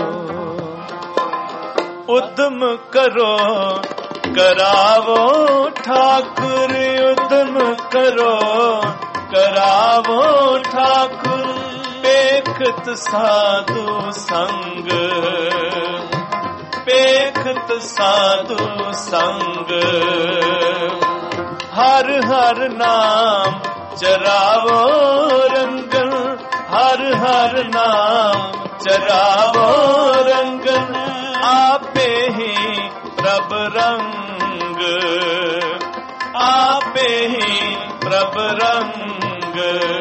ਉਦਮ ਕਰੋ ਕਰਾਵੋ ਠਾਕੁਰ, ਉਦਮ ਕਰੋ ਕਰਾਵੋ ਠਾਕੁਰ, ਪੇਖਤ ਸਾਧੂ ਸੰਗ, ਪੇਖਤ ਸਾਧੂ ਸੰਗ, ਹਰ ਹਰ ਨਾਮ ਚਰਾਵੋ ਰੰਗਨ, ਹਰ ਹਰ ਨਾਮ ਚਰਾਵੋ ਰੰਗਨ, ਆਪੇ ਹੀ ਪ੍ਰਭ ਰੰਗ, ਆਪੇ ਹੀ ਪ੍ਰਭ ਰੰਗ।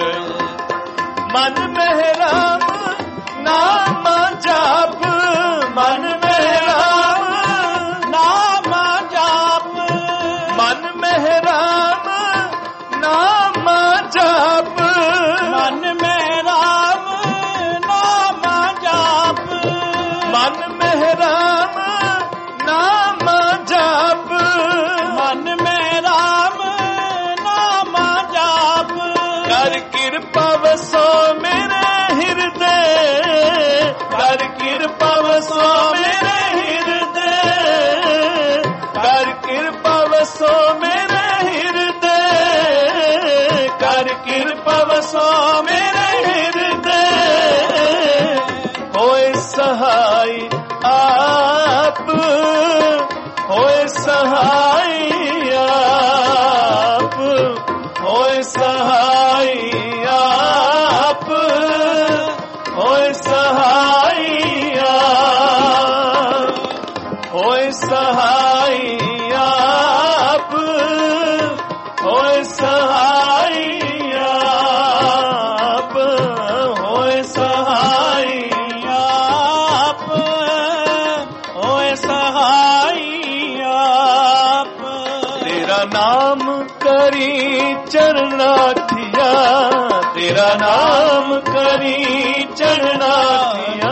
ਮਨ ਮਹਿਰਾਮ ਨਾਮ ਜਾਪ, ਮਨ ਮਹਿਰਾਮ ਨਾਮ ਜਾਪ, ਮਨ ਮਹਿਰਾਮ ਨਾਮ ਜਾਪ, ਮਨ ਮਹਿਰਾਮ ਨਾਮ ਜਾਪ, ਮਨ ਮਹਿਰਾਮ ਨਾਮ ਜਾਪ, ਮਨ ਮਹਿਰਾਮ ਨਾਮ ਜਾਪ। ਕਰ ਕਿਰਪਾ ਵਸੋ ਮੇਰੇ ਹਿਰਦੇ, ਕਰ ਕਿਰਪਾ ਵਸੋ ਮੇਰੇ ਹਿਰਦੇ, ਕਰ ਕਿਰਪਾ ਵਸੋ ਮੇਰੇ ਹਿਰਦੇ, ਕਰ ਕਿਰਪਾ ਵਸੋ ਮੇਰੇ ਹਿਰਦੇ। ਹੋਏ ਸਹਾਈ ਆਪ, ਹੋਏ ਸਹਾਈ ਆਪ, ਹੋਏ ਸਹਾਈ ਆਪ, ਹੋਏ ਸਹਾਈ ਆਪ, ਹੋਏ ਸਹਾਈ ਆਪ, ਹੋਏ ਸਹਾਈ ਆਪ, ਹੋਏ ਸਹਾਈ ਆਪ, ਹੋਏ ਸਹਾਈ ਆਪ। ਤੇਰਾ ਨਾਮ ਕਰੀ ਚਰਨਾ ਥਿਆ, ਤੇਰਾ ਨਾਮ ਕਰੀ ਚਰਨਾ ਥਿਆ,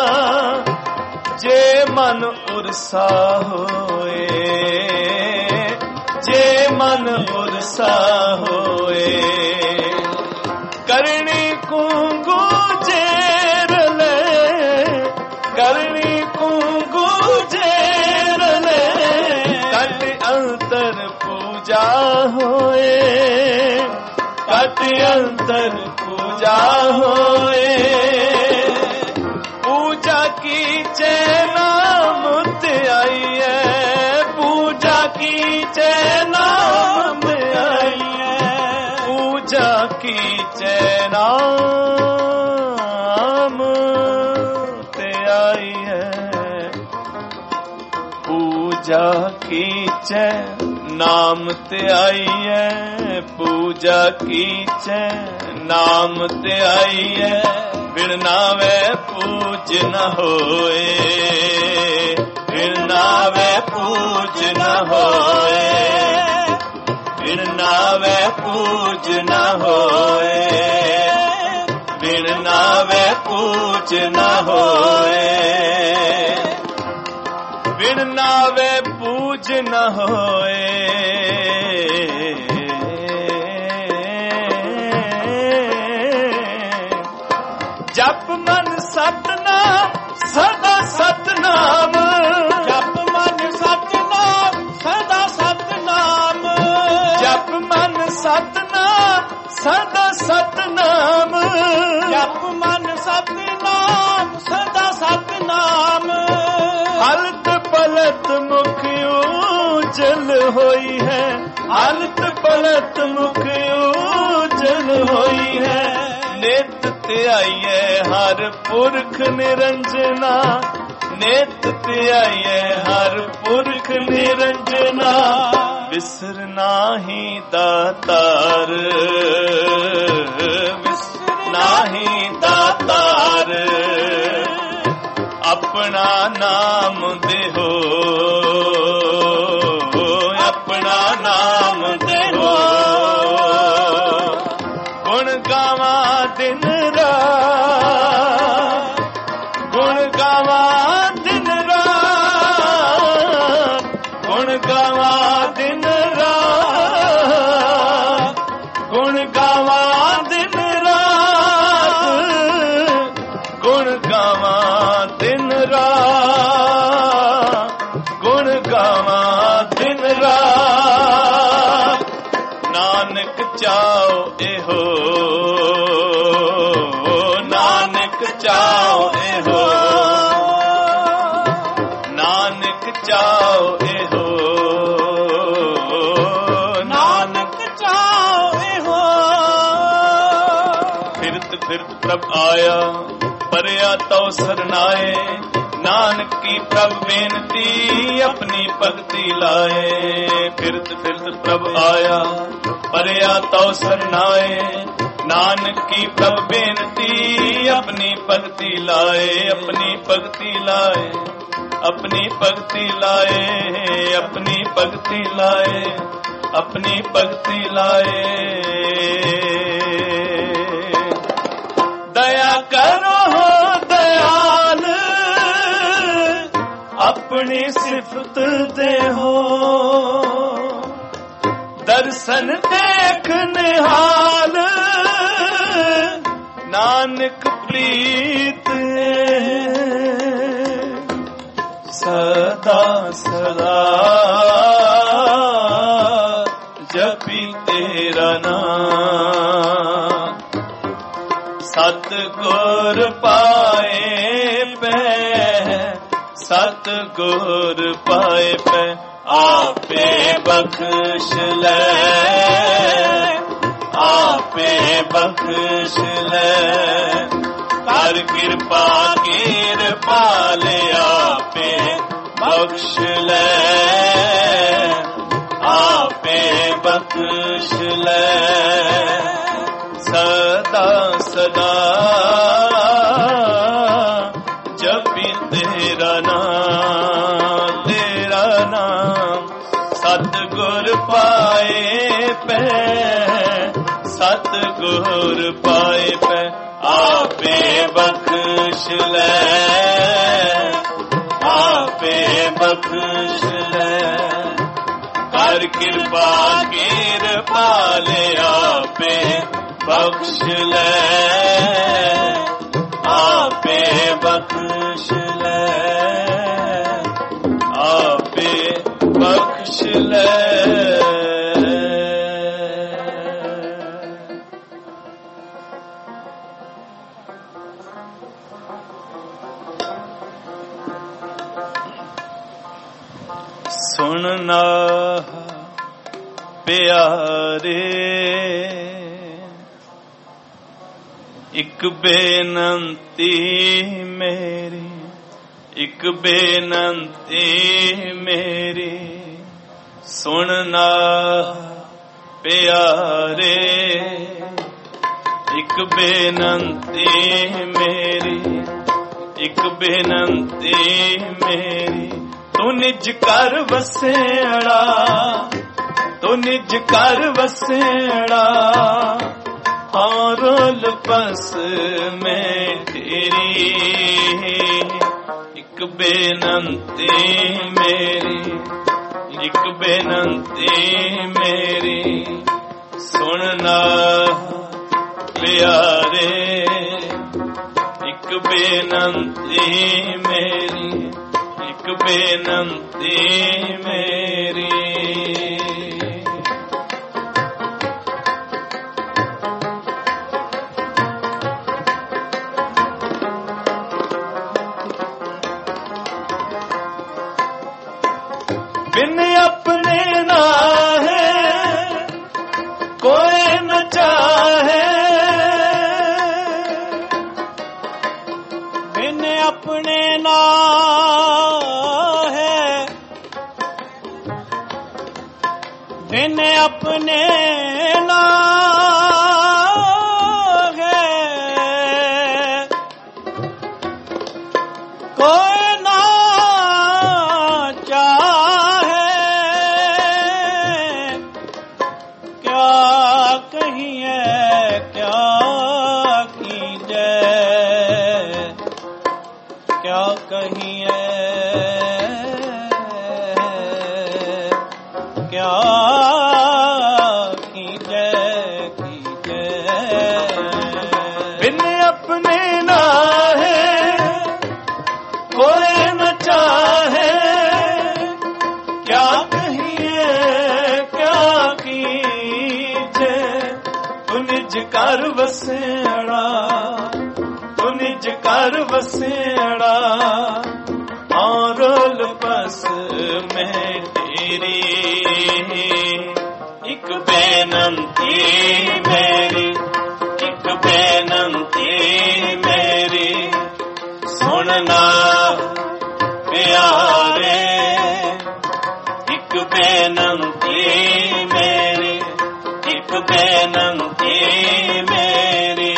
ਜੇ ਮਨ ਉਰਸਾ ਹੋਏ, ਜੇ ਮਨ ਉਰਸਾ ਹੋਏ, ਕਰਨੀ ਕੁੰਗੂ ਜੇਰ ਲੈ, ਕਰਨੀ ਕੁੰਗੂ ਜੇਰ ਲੈ, ਕੰਡ ਅੰਤਰ ਪੂਜਾ ਹੋਏ, अति अंतर पूजा होए पूजा की नाम ते आई है पूजा की नाम आई है पूजा की नाम ते आई है पूजा की नाम ते आई है पूजा की नाम ते आई है बिन नावे पूज न होए बिन नावे पूज न होए बिन नावे पूज न होए बिन नावे पूज न होए बिन नावे पूज न होए जप मन सतनाम सदा सतनाम जप मन सतनाम सदा सतनाम जप मन सतनाम सदा सतनाम जप मन सतनाम सदा सतनाम हलत पलत मुख उजल होई है हलत पलत मुख उजल होई है नित ते आइए हर पुरख निरंजना नित ते आइए हर पुरख निरंजना विसर नाही दातार विसर नाही दातार अपना नाम देहो अपना नाम देहो गुण गावा दिन रात गुण गावा दिन रात गुण गावा दिन रात गुण गावा दिन रात गुण गावा दिन रात गुण गावा दिन रात नानक चाओ एहो नानक चाओ एहो नानक चाओ एहो नानक चाओ एहो फिरत फिरत प्रभ आया परया तो सरनाए नानक की प्रभ बेनती अपनी भक्ति लाए फिरत फिरत प्रभ आया परया तो सरनाए नानक की प्रभ बेनती अपनी भक्ति लाए अपनी भक्ति लाए अपनी भक्ति लाए अपनी भक्ति लाए अपनी भक्ति लाए दया करो दयाल अपनी सिफत दे हो दर्शन देख निहाल नानक प्रीत सदा सदा जपी तेरा नाम सतगुर पाए पे सतगुर पाए पे आपे बख्श ले आपे बख्श ले कर कृपा कृपा ले आपे बख्श ले आपे बख्श ले सदा सदा जपी तेरा नाम तेरा नाम सतगुर पाए पे सतगुर पाए पे आपे बख्श ले आपे बख्श ले कर कृपा कृपा ले आपे बख्श ले आपे बख्श ले आपे बख्श ले ਸੁਣਨਾ ਪਿਆਰੇ ਇੱਕ ਬੇਨੰਤੀ ਮੇਰੀ ਇੱਕ ਬੇਨੰਤੀ ਮੇਰੀ ਸੁਣਨਾ ਪਿਆਰੇ ਇੱਕ ਬੇਨੰਤੀ ਮੇਰੀ ਇੱਕ ਬੇਨੰਤੀ ਮੇਰੀ ਤੂੰ ਨਿਜ ਘਰ ਵਸੇੜਾ ਤੂੰ ਨਿਜ ਘਰ ਵਸੇੜਾ ਔਰਲ ਪਸ ਮੈਂ ਤੇਰੀ ਇੱਕ ਬੇਨੰਤੀ ਮੇਰੀ ਇੱਕ ਬੇਨੰਤੀ ਮੇਰੀ ਸੁਣਨਾ ਪਿਆਰੇ ਇੱਕ ਬੇਨੰਤੀ ਮੇਰੀ ਇੱਕ ਬੇਨੰਤੀ ਮੇਰੀ बिन अपने ना है कोई न चाहे बिन अपने ना है बिन अपने ना है कोई ਘਰ ਵਸੇੜਾ ਤੂੰ ਨਿਜ ਘਰ ਵਸੇੜਾ ਔਰਲ ਪਸ ਮੈਂ ਤੇਰੀ ਇੱਕ ਬੇਨੰਤੀ ਮੇਰੀ ਇੱਕ ਬੇਨੰਤੀ ਮੇਰੀ ਸੁਣਨਾ ਪਿਆਰੇ ਇੱਕ ਬੇਨੰਤੀ ਮੇਰੀ ਇੱਕ ਬੇਨੰਤੀ ਮੇਰੀ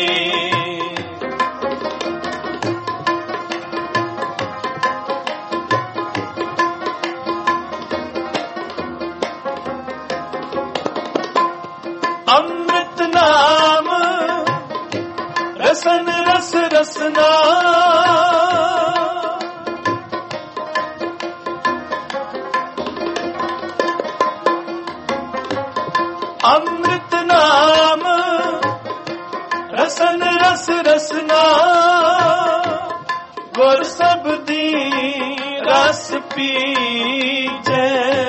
ਅੰਮ੍ਰਿਤ ਨਾਮ ਰਸਨ ਰਸ ਰਸਨਾ ਅੰਮ੍ਰਿਤ ਨਾਮ ਰਸਨ ਰਸ ਰਸਨਾ ਗੁਰ ਸਬਦੀ ਰਸ ਪੀਜੈ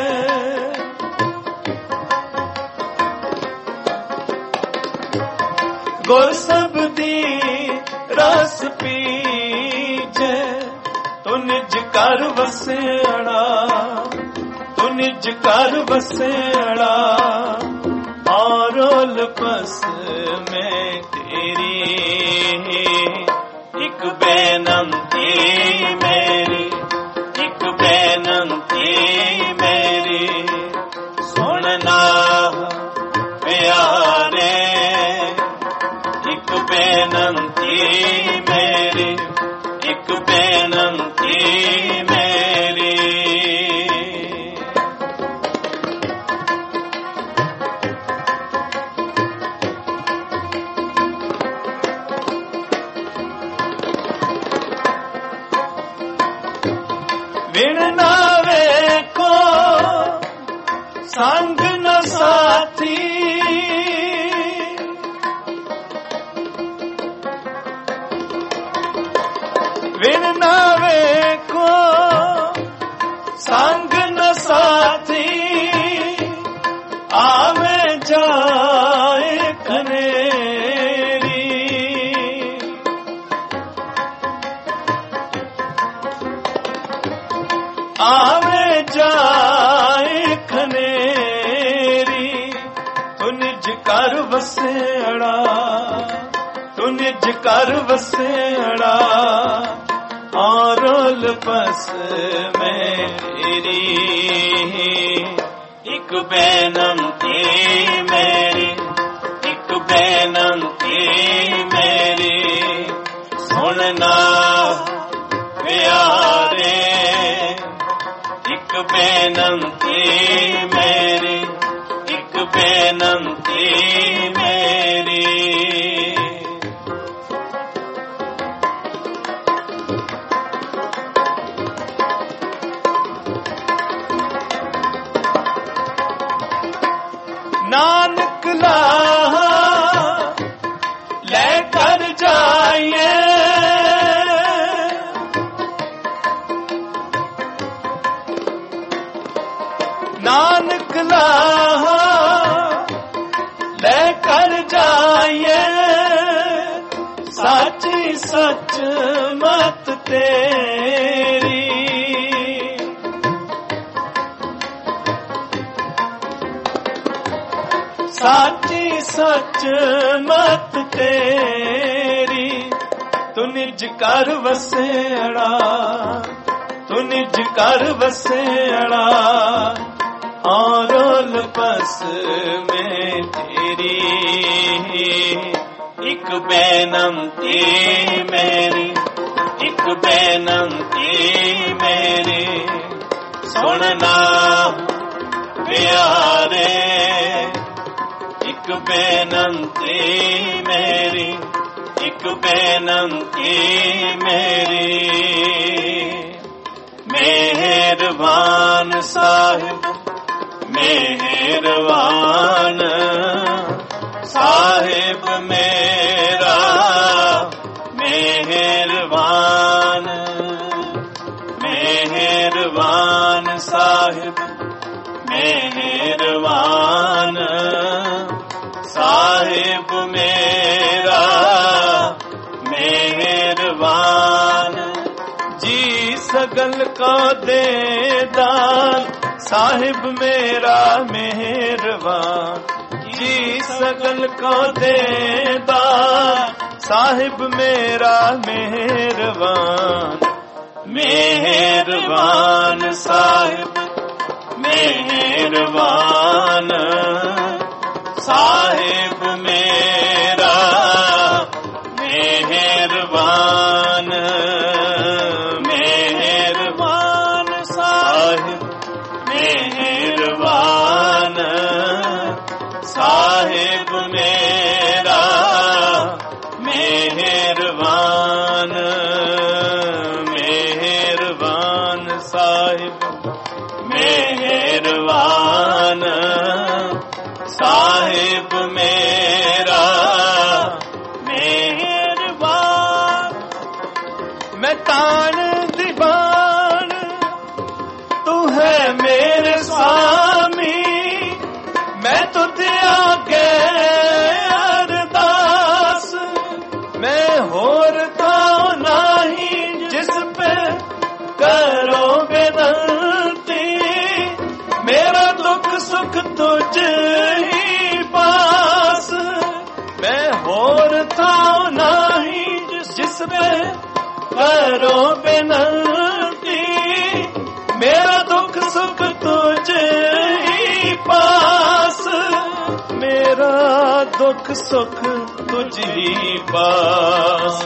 ਗੁਰ ਸਬਦੀ ਰਸ ਪੀਜੈ ਤੂੰ ਨਿਜ ਘਰ ਵਸੇੜਾ ਤੂੰ ਨਿਜ ਘਰ ਵਸੇੜਾ ਔਰਲ ਪਸ ਮੈਂ ਤੇਰੀ ਇੱਕ ਬੇਨੰਤੀ ਮੇਰੀ ਇੱਕ ਬੇਨੰਤੀ ਮੇਰੀ ਸੁਣਨਾ ਪਿਆਰੇ ਇੱਕ ਬੇਨੰਤੀ ਮੇਰੀ ਇੱਕ ਬੇਨੰਤੀ ਮੇਰੀ ਵਿਣ ਨਾ ਵੇਖੋ ਸੰਗ ਨ ਸਾਥੀ ਵਿਣ ਨਾ ਵੇਖੋ ਸੰਗ ਨ ਸਾਥੀ ਆਵੇ ਜਾਏ ਖਨੇਰੀ ਆਵੇ ਜਾ ਵਸੇੜਾ ਤੂੰ ਨਿਜ ਘਰ ਵਸੇੜਾ ਔਰਲ ਪਸ ਮੇਰੀ ਇੱਕ ਬੇਨੰਤੀ ਮੇਰੀ ਇੱਕ ਬੇਨੰਤੀ ਮੇਰੀ ਸੁਣਨਾ ਪਿਆਰੇ ਇੱਕ ਬੇਨੰਤੀ ਮੇਰੀ ਇੱਕ ਬੇਨੰਤੀ ਮੇਰੀ नानक ला ले कर जाइए नानक ला ले कर जाइए साची सच मत तेरी साची सच मत तेरी तू निज घर वसेड़ा तू निज घर वसेड़ा औरल पस में तेरी एक बेनंती मेरी एक बेनंती मेरी सुनना प्यारे एक बेनंती मेरी एक बेनंती मेरी मेहरबान साहिब मेहरबान साहिब मेरा मेहरबान मेहरबान साहिब मेहरबान साहिब मेरा मेहरबान जी सगल का दे दान साहिब मेरा मेहरबान जी सगल का दे दान साहिब मेरा मेहरबान मेहरबान साहिब मेहरबान साहिब मेरा मेहरबान मेहरबान साहिब मेहरबान साहिब मेरा मेहरबान मेहरबान साहिब मेहरबान साहिब मेरा मेहरबान मैं तान दीवान तू है मेरे स्वामी मैं तुझे आगे अरदास मैं होर था नहीं जिस पे करो बेनंती मेरा दुख सुख तुझ ही पास मैं होर था नहीं जिस पे करो बेनंती मेरा दुख सुख तुझ ही पास मेरा दुख सुख तुझ ही पास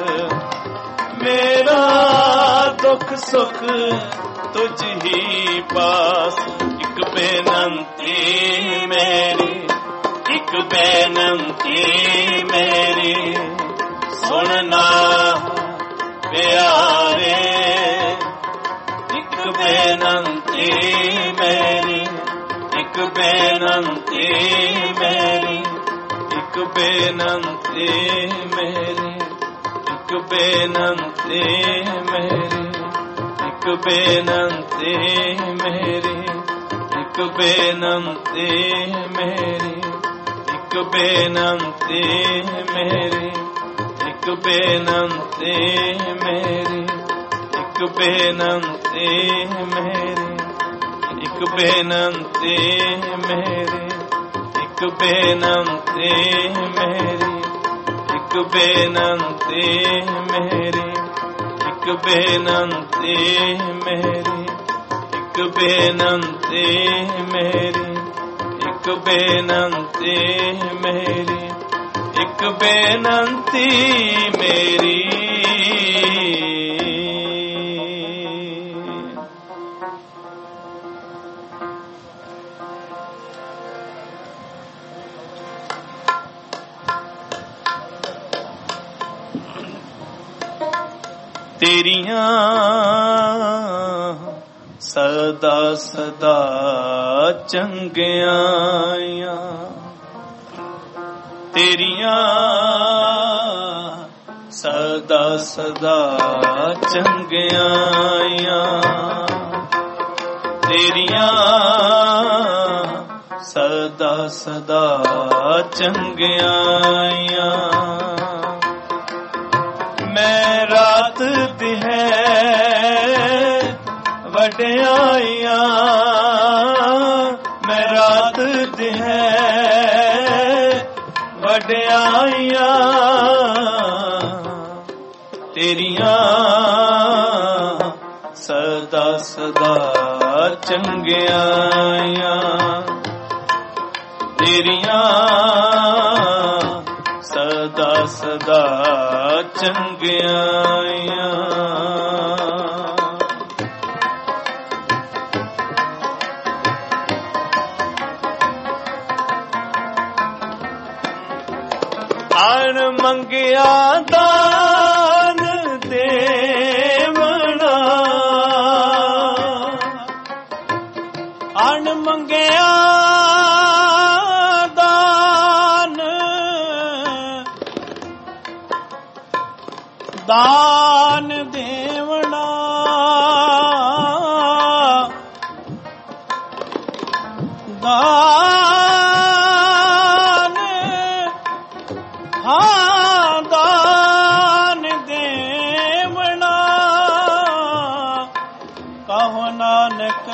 मेरा दुख सुख तुझ ही पास एक बेनंती मेरी एक बेनंती मेरी सुनना प्यारे एक बेनंती मेरी एक बेनंती मेरी एक बेनंती मेरी एक बेनंती मेरी एक बेनंती मेरी एक बेनंती मेरी एक बेनंती मेरी एक बेनंती मेरी एक बेनंती मेरी एक बेनंती मेरी एक ਬੇਨੰਤੀ ਮੇਰੀ, ਇੱਕ ਬੇਨੰਤੀ ਮੇਰੀ, ਇੱਕ ਬੇਨੰਤੀ ਮੇਰੀ, ਇੱਕ ਬੇਨੰਤੀ ਮੇਰੀ, ਇੱਕ ਬੇਨੰਤੀ ਮੇਰੀ, ਇੱਕ ਬੇਨੰਤੀ ਮੇਰੀ। ਤੇਰੀਆਂ ਸਦਾ ਸਦਾ ਚੰਗਿਆਈਆਂ, ਤੇਰੀਆਂ ਸਦਾ ਸਦਾ ਚੰਗਿਆਈਆਂ, ਤੇਰੀਆਂ ਸਦਾ ਸਦਾ ਚੰਗਿਆਈਆਂ। ਮੈਂ ਰਾਤ ਦਿਹੈ ਵਡਿਆਈਆਂ, ਮੈਂ ਰਾਤ ਦਿਹੈ ਵਡਿਆਈਆਂ, ਤੇਰੀਆਂ ਸਦਾ ਸਦਾ ਚੰਗਿਆਈਆਂ, ਤੇਰੀਆਂ ਸਦਾ ਸਦਾ ਚੰਗਿਆਈਆਂ। ਅਣ ਮੰਗਿਆ ਦਾਨ ਦੇਵਣਾ, ਅਣ ਮੰਗਿਆ ਦਾਨ, ਦਾਨ ਦੇਵਣਾ, ਦਾਨ, ਹਾਂ ਦਾਨ ਦੇਵਣਾ। ਕਹੋ ਨਾਨਕ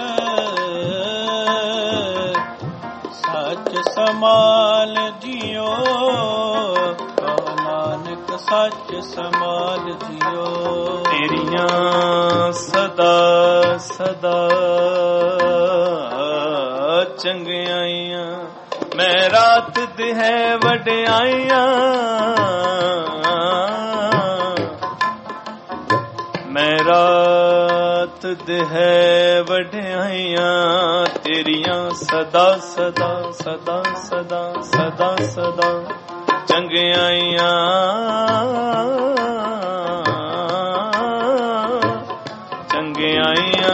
ਸੱਚ ਸਮਾਲ ਜਿਉ, ਕਹੋ ਨਾਨਕ ਸੱਚ ਸਮਾਲ ਜਿਉ। ਤੇਰੀਆਂ ਸਦਾ ਸਦਾ ਚੰਗਿਆਈਆਂ, ਮੈਂ ਰਾਤ ਦਿਹੈ ਵਡਿਆਈਆਂ, ਮੈਂ ਰਾਤ ਦਿਹੈ ਵਡਿਆਈਆਂ, ਤੇਰੀਆਂ ਸਦਾ ਸਦਾ ਸਦਾ ਸਦਾ ਸਦਾ ਸਦਾ ਚੰਗਿਆਈਆਂ, ਚੰਗਿਆਈਆਂ,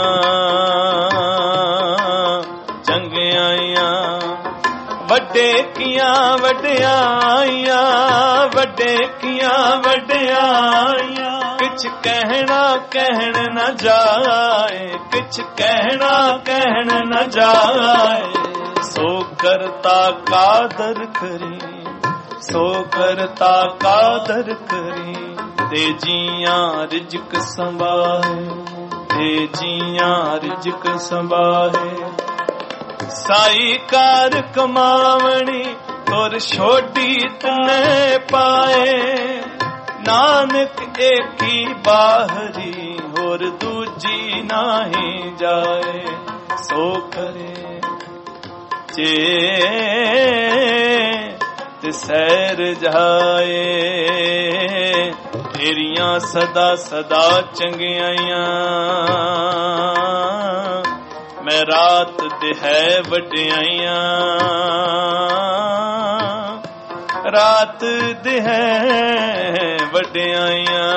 ਚੰਗਿਆਈਆਂ। ਵੱਡੇ ਕੀਆਂ ਵਡਿਆਈਆਂ, ਵੱਡੇ ਕੀਆਂ ਵਡਿਆਈਆਂ, ਕਿਛ ਕਹਿਣਾ ਕਹਿਣ ਨਾ ਜਾਏ, ਕਿਛ ਕਹਿਣਾ ਕਹਿਣ ਨਾ ਜਾਏ। ਸੋ ਕਰਤਾ ਕਾਦਰ ਕਰੀ, ਸੋ ਕਰਤਾ ਕਾਦਰ ਕਰੀ, ਤੇ ਜੀਆਂ ਰਿਜਕ ਸੰਭਾਏ, ਤੇ ਜੀਆਂ ਰਿਜਕ ਸੰਭਾਏ। ਸਾਈ ਕਾਰ ਕਮਾਵਣੀ ਤੁਰ ਛੋਟੀ ਤਨੇ ਪਾਏ, ਨਾਨਕ ਏਕੀ ਬਾਹਰੀ ਹੋਰ ਦੂਜੀ ਨਾਹੀ ਜਾਏ। ਸੋ ਕਰੇ ਜੇ ਤੇ ਸੈਰ ਜਾਏ, ਤੇਰੀਆਂ ਸਦਾ ਸਦਾ ਚੰਗਿਆਈਆਂ, ਮੈਂ ਰਾਤ ਦਿਹੈ ਵਡਿਆਈਆਂ, ਰਾਤ ਦਿਹੈ ਵਡਿਆਈਆਂ।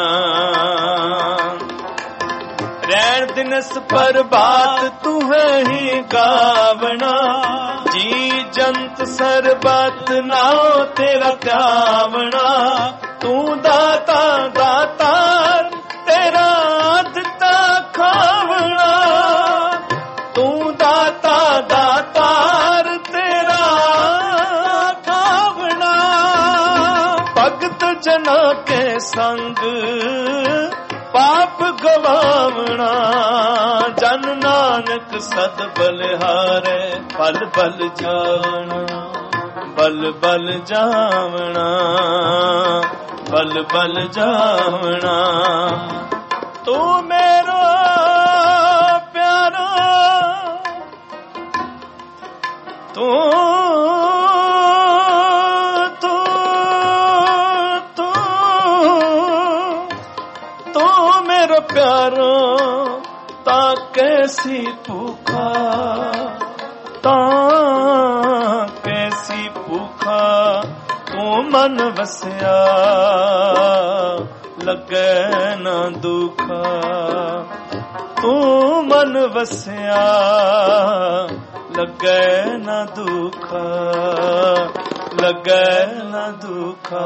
ਰਹਿਣ ਦਿਨਸ ਪ੍ਰਭਾਤ ਤੂੰ ਹੈ ਹੀ ਗਾਵਣਾ, ਜੀ ਜੰਤ ਸਰਬਤ ਨਾਉ ਤੇਰਾ ਧਿਆਵਣਾ। ਤੂੰ ਦਾਤਾ ਦਾਤਾਰ ਤੇਰਾ ਦਿੱਤਾ ਖਾਵਣਾ, ਤੂੰ ਦਾਤਾ ਦਾਤਾਰ ਤੇਰਾ ਖਾਵਣਾ। ਭਗਤ ਜਨਾ ਕੇ ਸੰਗ ਪਾਪ ਗਵਾਵਣਾ, ਜਨ ਨਾਨਕ ਸਦ ਬਲਿਹਾਰੇ ਪਲ ਪਲ ਜਾਣਾ। बल बल जावना, बल बल जावना। तू मेरो प्यारो, तू तू तू तू मेरो प्यारो, ता कैसी भूखा, ता कैसी भूखा, तू मन वसिया लगे न दुखा, तू मन वसिया लगे न दुखा, लगे न दुखा,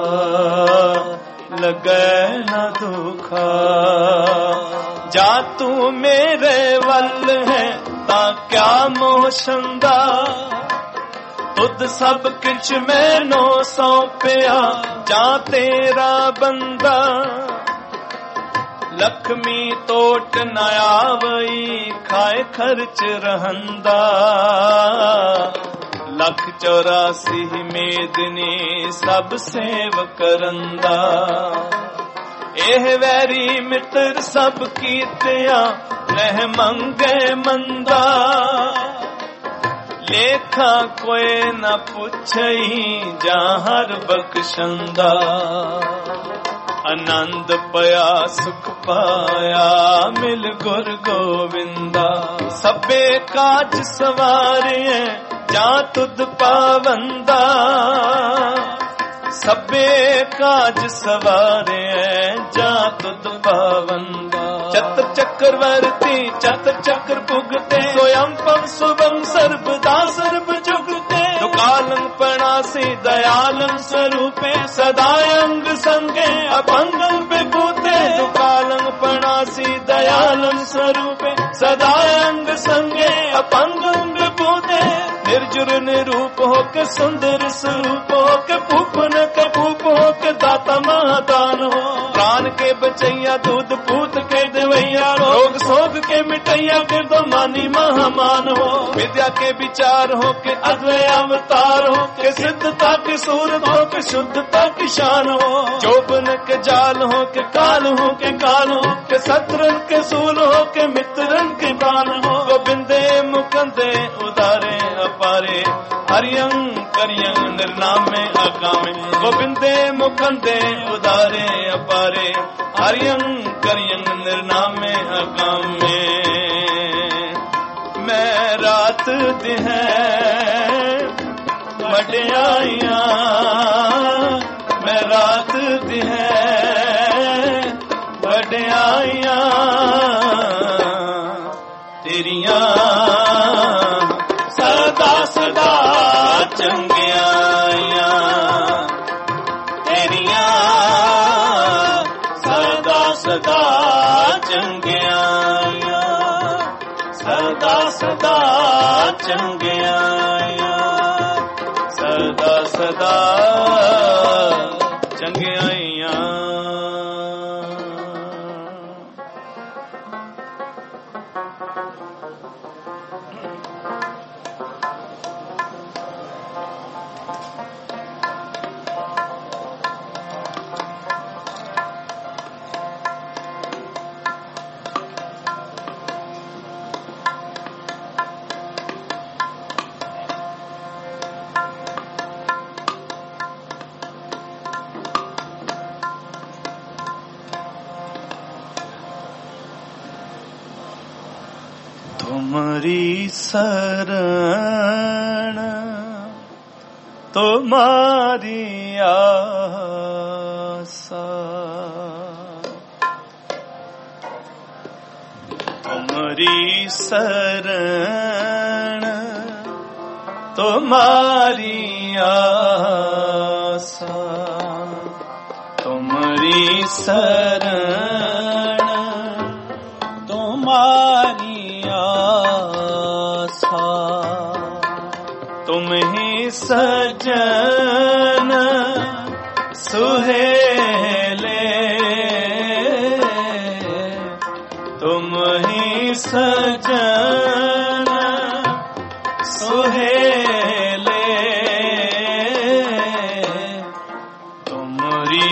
लगे न दुखा। जा तू मेरे वल है ता क्या मोशंदा, तुद सब किछ मैनो सौंपिया, जा तेरा बंदा। लक्ष्मी तोट न आवई, खाए खर्च रहंदा, लख चौरासी मेदनी सब सेव करंदा। एह वैरी मित्र सब कीतिया, लह मंगे मंदा, लेखा कोई न पुछई, जाहर बख्शंदा। आनंद पया सुख पाया, मिल गुर गोविंदा। सबे काज सवारे जा तुद पावंदा, सबे काज सवारे जा तुद पावंदा। चतर चक्रवर्ती चतर चक्र भुगते, स्वयं पव सुभम सर्वदा सर्व जुगते। दुकालं प्रणासी दयालं स्वरूपे, सदायंग संगे अभंगं विभूते। दुकालं प्रणासी दयालं स्वरूपे, सदायंग संगे अभंगं विभूते। निर्जुर निरूप होके सुंदर स्वरूप होके, भूपन के भूप होके दाता महादान हो। प्राण के बचैया दूध पूत के देवैया, रोग सोग के मिटैया के दो मानी महामान हो। विद्या के विचार हो के अद्वय अवतार हो के, सिद्धता की सूरत हो के शुद्धता की शान हो। चौबन के जाल हो के काल हो के काल हो के, शत्रन के सूल हो के मित्रन के प्राण हो। गोविंदे मुकंदे उदारे अपारे, हरियं करियं निर्नामे अकामे। गोविंदे मुकंदे उदारे अपारे, हरियं करियं निर्नामे अकामे। मैं रात दिन वड्याइया, मैं रात दिन वड्याइया तेरिया, सदा सदा चंगियाइया तेरिया, सदा सदा चंगियाइया, सदा सदा चंगियाइया, सदा सदा चंगियाइया। तुम्हारी शरण तुम्हारी आसा, तुम्हारी शरण तुम्हारी आसा, तुम्हारी शरण तुम्हारी आसा। तुम ही सजन सुहेले, तुम ही सजन सुहेले,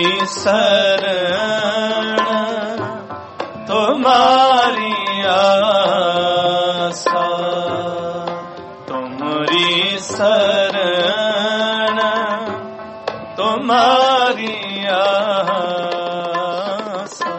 शरण तुम्हारी आसा, तुम्हारी शरण तुम्हारी आसा।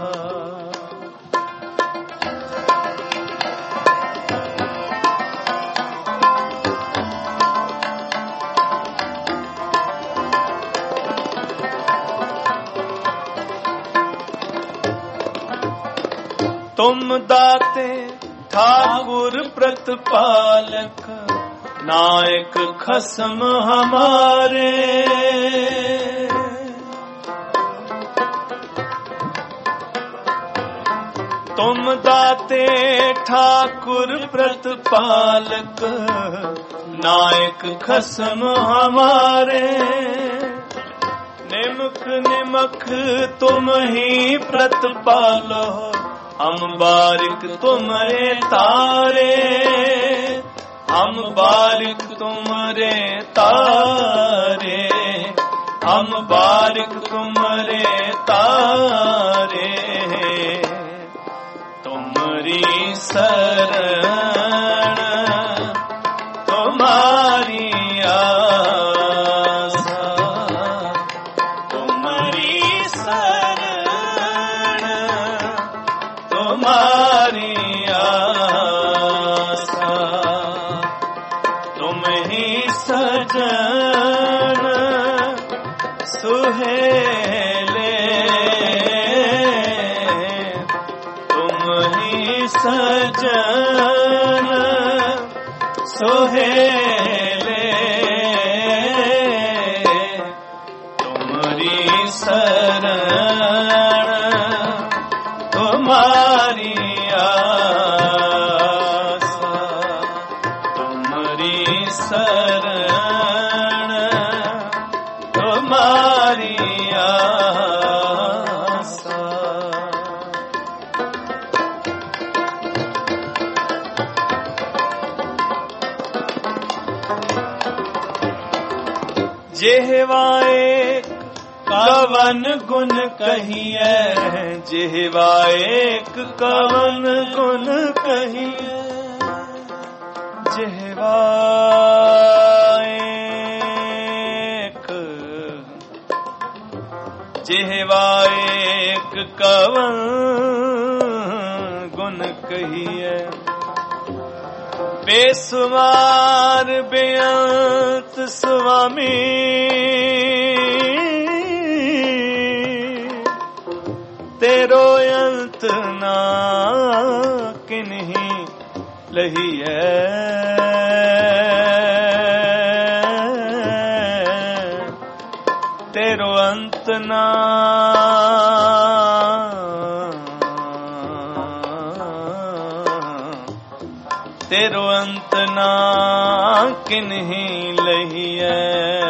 तुम दाते ठाकुर प्रतिपालक, नायक खसम हमारे। तुम दाते ठाकुर प्रतिपालक, नायक खसम हमारे। निमक निमक तुम ही प्रतिपालो, हम बारिक तुम्हारे तारे। हम बारिक तुम्हारे तारे, हम बारिक तुम्हारे तारे। तुम्हारी शरण तुम्हारी आसा, तुम्हारी शरण तुम्हारी आसा। तुम ही सजन सुहेले, तुम ही सजन सुहेले। तुम्हारी शरण तुम्हारी आसा, तुम्हारी शरण तुम्हारी आसा। जेहवा एक कवन गुण कहिए, जेहवा एक कवन गुण कहिए। जेहवा एक, जेहवा एक कवन गुण कहिए। बेसुमार बेअंत स्वामी, तेरो अंत ना किन्हीं लही है। तेरो अंत ना तेरो अंत ना किन्हीं लही है।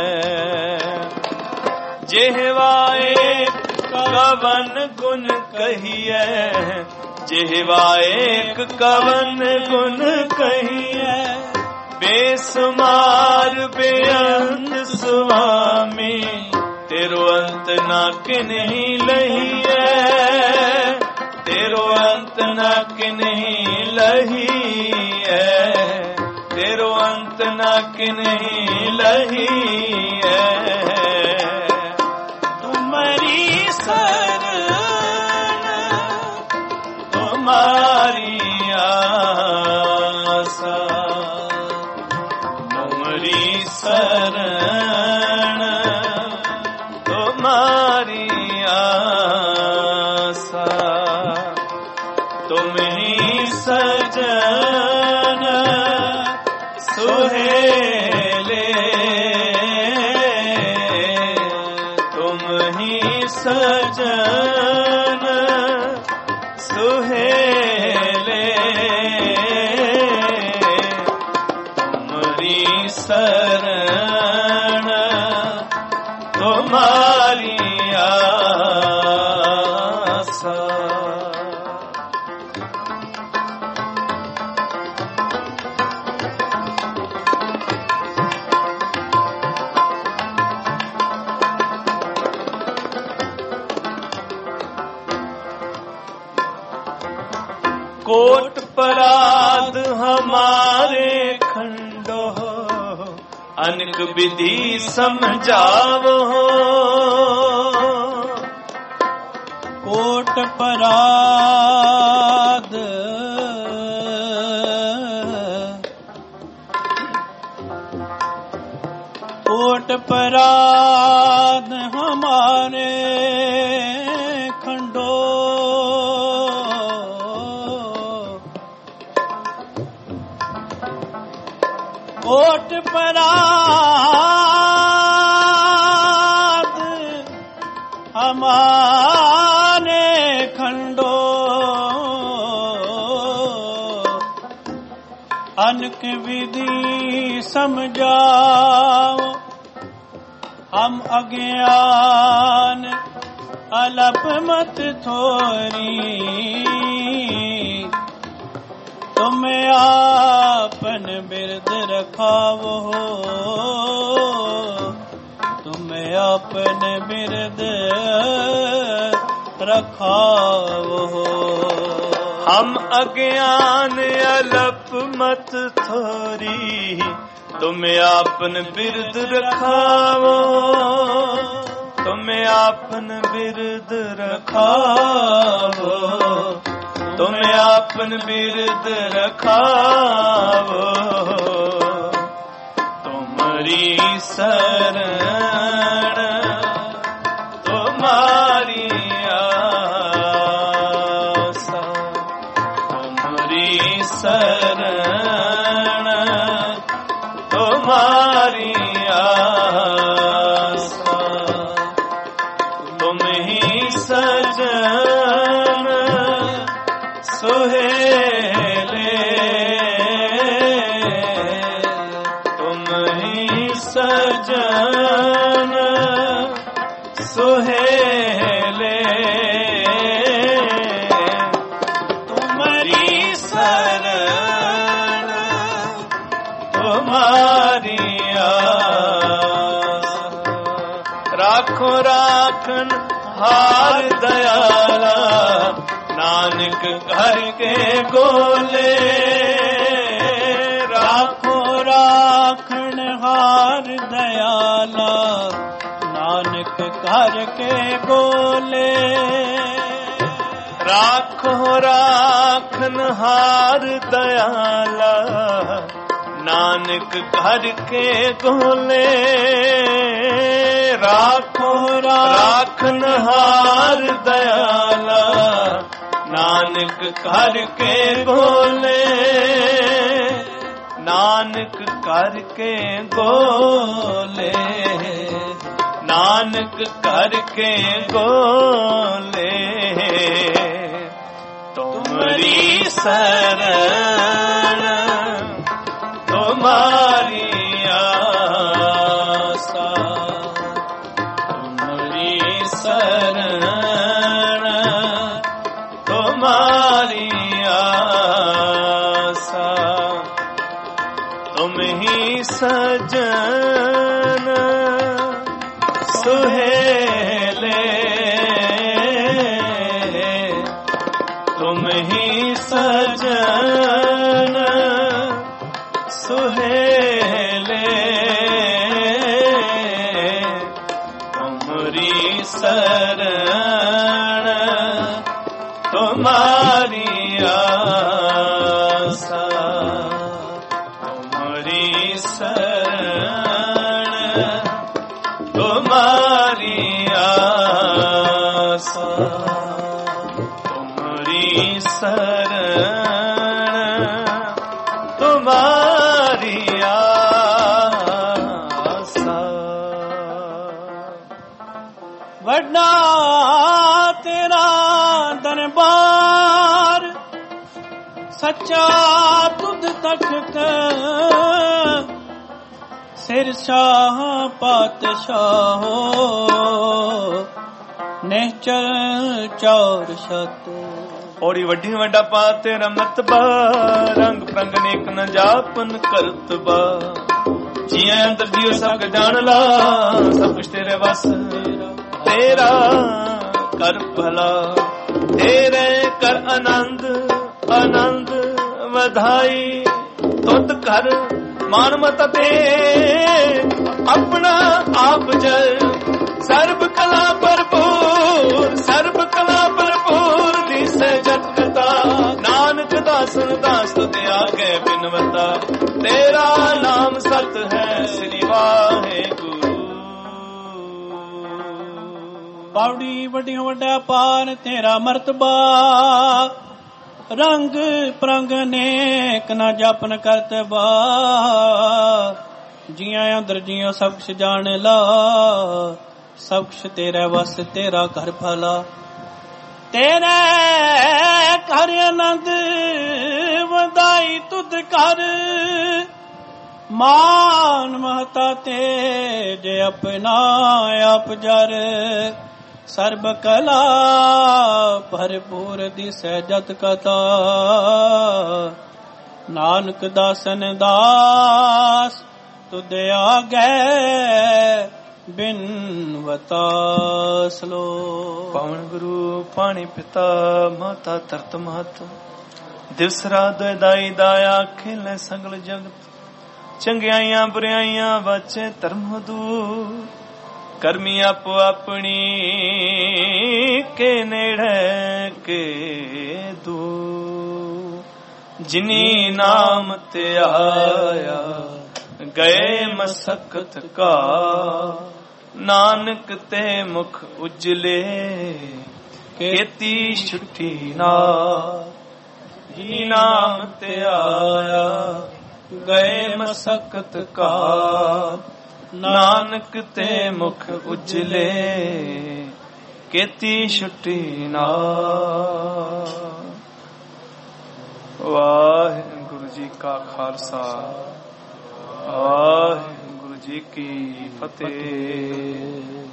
जेहवा एक कवन गुण कहिए, जेहवा एक कवन गुण कहिए। बेसुमार बेअंत स्वामी, तेरो अंत ना किन्हीं लही है। तेरो अंत ना किन्हीं लही है, तेरो अंत ना किन्हीं लही है। तुम्हारी शरण तुम्हारी आसा, तुम्हारी शरण तुम्हारी आसा। तुम ही सजन सुहेले, तुम ही सजन सुहेले। तुम्हारी शरण तुम्हारी आसा। कोट पराध हमारे खंडो अनेक विधि समझावो कोट पराध कोट पराध हमारे खंडो कोट पराध हमारे खंडो अनक विधि समझाओ हम अज्ञान अलप मत थोरी तुम आपन बिरद रखावो तुम आपन बिरद रखावो हम अज्ञान अलप मत थोरी तुम आपन बिरद रखावो तुम आपन बिरद रखावो तुम आपन बिरद रखावो तुम्हारी शरण तुम्हारी आसा तुम्हारी शरण तुम्हारी आसा तुम ही सजन सुहेले तुम ही सजन सुहेले तुम्हारी शरण तुम्हारी आस राखो राखन हार दयाला नानक घर के गोले राखो राखण हार दयाला नानक घर के गोले राखो राखन हार दयाला नानक घर के गोले राखो राखन हार दयाला नानक घर के गोले नानक घर के गोले नानक घर के गोले तुम्हारी शरण तुम्हारी आसा तुम्हारी शरण तुम्हारी आसा तुम ही सजन सुहेले तुम ही सजन सुहेले तुम्हारी शरण तुम्हारी आसा तुम्हारी शरण तुम्हारी आसा तुम्हारी शरण तुम्हारी आसा वड्डा तेरा दरबार सच्चा तुध तख्त सिर शाह पातशाह निश्चल चौर शत औरी वड्डी वड्डा पा तेरा मतबा रंग प्रंग नेक न जापन करतबा जिया अंतर जियो सब जान ला सब कुछ तेरे बस तेरा कर भला तेरे कर आनंद ਆਨੰਦ ਵਧਾਈ ਤੁਧ ਘਰ ਮਾਨ ਮਤ ਦੇ ਆਪਣਾ ਆਪ ਜਲ ਸਰਬ ਕਲਾ ਭਰਪੂਰ ਸਰਬ ਕਲਾ ਭਰਪੂਰ ਦਿਸੈ ਜਗ ਕਤਾ ਨਾਨਕ ਦਾਸਨ ਦਾਸ ਤੁਧ ਆਗੇ ਬਿਨਵਤਾ ਤੇਰਾ ਨਾਮ ਸਤ ਹੈ ਸ੍ਰੀ ਵਾਹਿਗੁਰੂ। ਪਾਉੜੀ ਵੱਡੀਆਂ ਵੱਡਾ ਪਾਰ ਤੇਰਾ ਮਰਤਬਾ ਰੰਗ ਪ੍ਰੰਗ ਨੇਕ ਨਾ ਜਪਨ ਕਰਤਬਾ ਜੀਆਂ ਅੰਦਰ ਜੀਓ ਸਭ ਕੁਛ ਜਾਣ ਲਾ ਸਭ ਕੁਛ ਤੇਰਾ ਵਸ ਤੇਰਾ ਘਰ ਭਲਾ ਤੇਰੇ ਘਰ ਆਨੰਦ ਵਧਾਈ ਤੁਧ ਘਰ ਮਾਨ ਮਹਤਾ ਤੇ ਜੇ ਆਪਣਾ ਆਪ ਜਰ ਸਰਬ ਕਲਾ ਭਰਪੂਰ ਦਿਸੈ ਜਤ ਕਤਾ ਨਾਨਕ ਦਾਸਨ ਦਾਸ ਤੁਧ ਆਗੇ ਬਿਨਵਤਾ ਸਲੋ। ਪਵਨ ਗੁਰੂ ਪਾਣੀ ਪਿਤਾ ਮਾਤਾ ਧਰਤ ਮਾਤ ਦਿਵਸ ਰਾਤ ਦਾਈ ਦਾਇਆ ਖੇਲੇ ਸਗਲ ਜਗਤ ਚੰਗਿਆਈਆਂ ਬੁਰਿਆਈਆਂ ਵਾਚੇ ਧਰਮ ਦੂਰ ਕਰਮੀ ਆਪੋ ਆਪਣੀ ਕੇ ਨੇੜੇ ਕੇ ਦੂ ਜਿਨੀ ਨਾਮ ਤੇ ਆਇਆ ਗਏ ਮਸਕਤ ਕਾ ਨਾਨਕ ਤੇ ਮੁਖ ਉਜਲੇ ਕੀਤੀ ਛੁੱਟੀ ਨਾ ਜਿਨੀ ਨਾਮ ਤੇ ਆਇਆ ਗਏ ਮਸਕਤ ਕਾ ਨਾਨਕ ਤੇ ਮੁਖ ਉਜਲੇ ਕੀਤੀ ਛੁੱਟੀ ਨਾ। ਵਾਹਿਗੁਰੂ ਜੀ ਕਾ ਖਾਲਸਾ ਵਾਹਿਗੁਰੂ ਜੀ ਕੀ ਫਤਿਹ।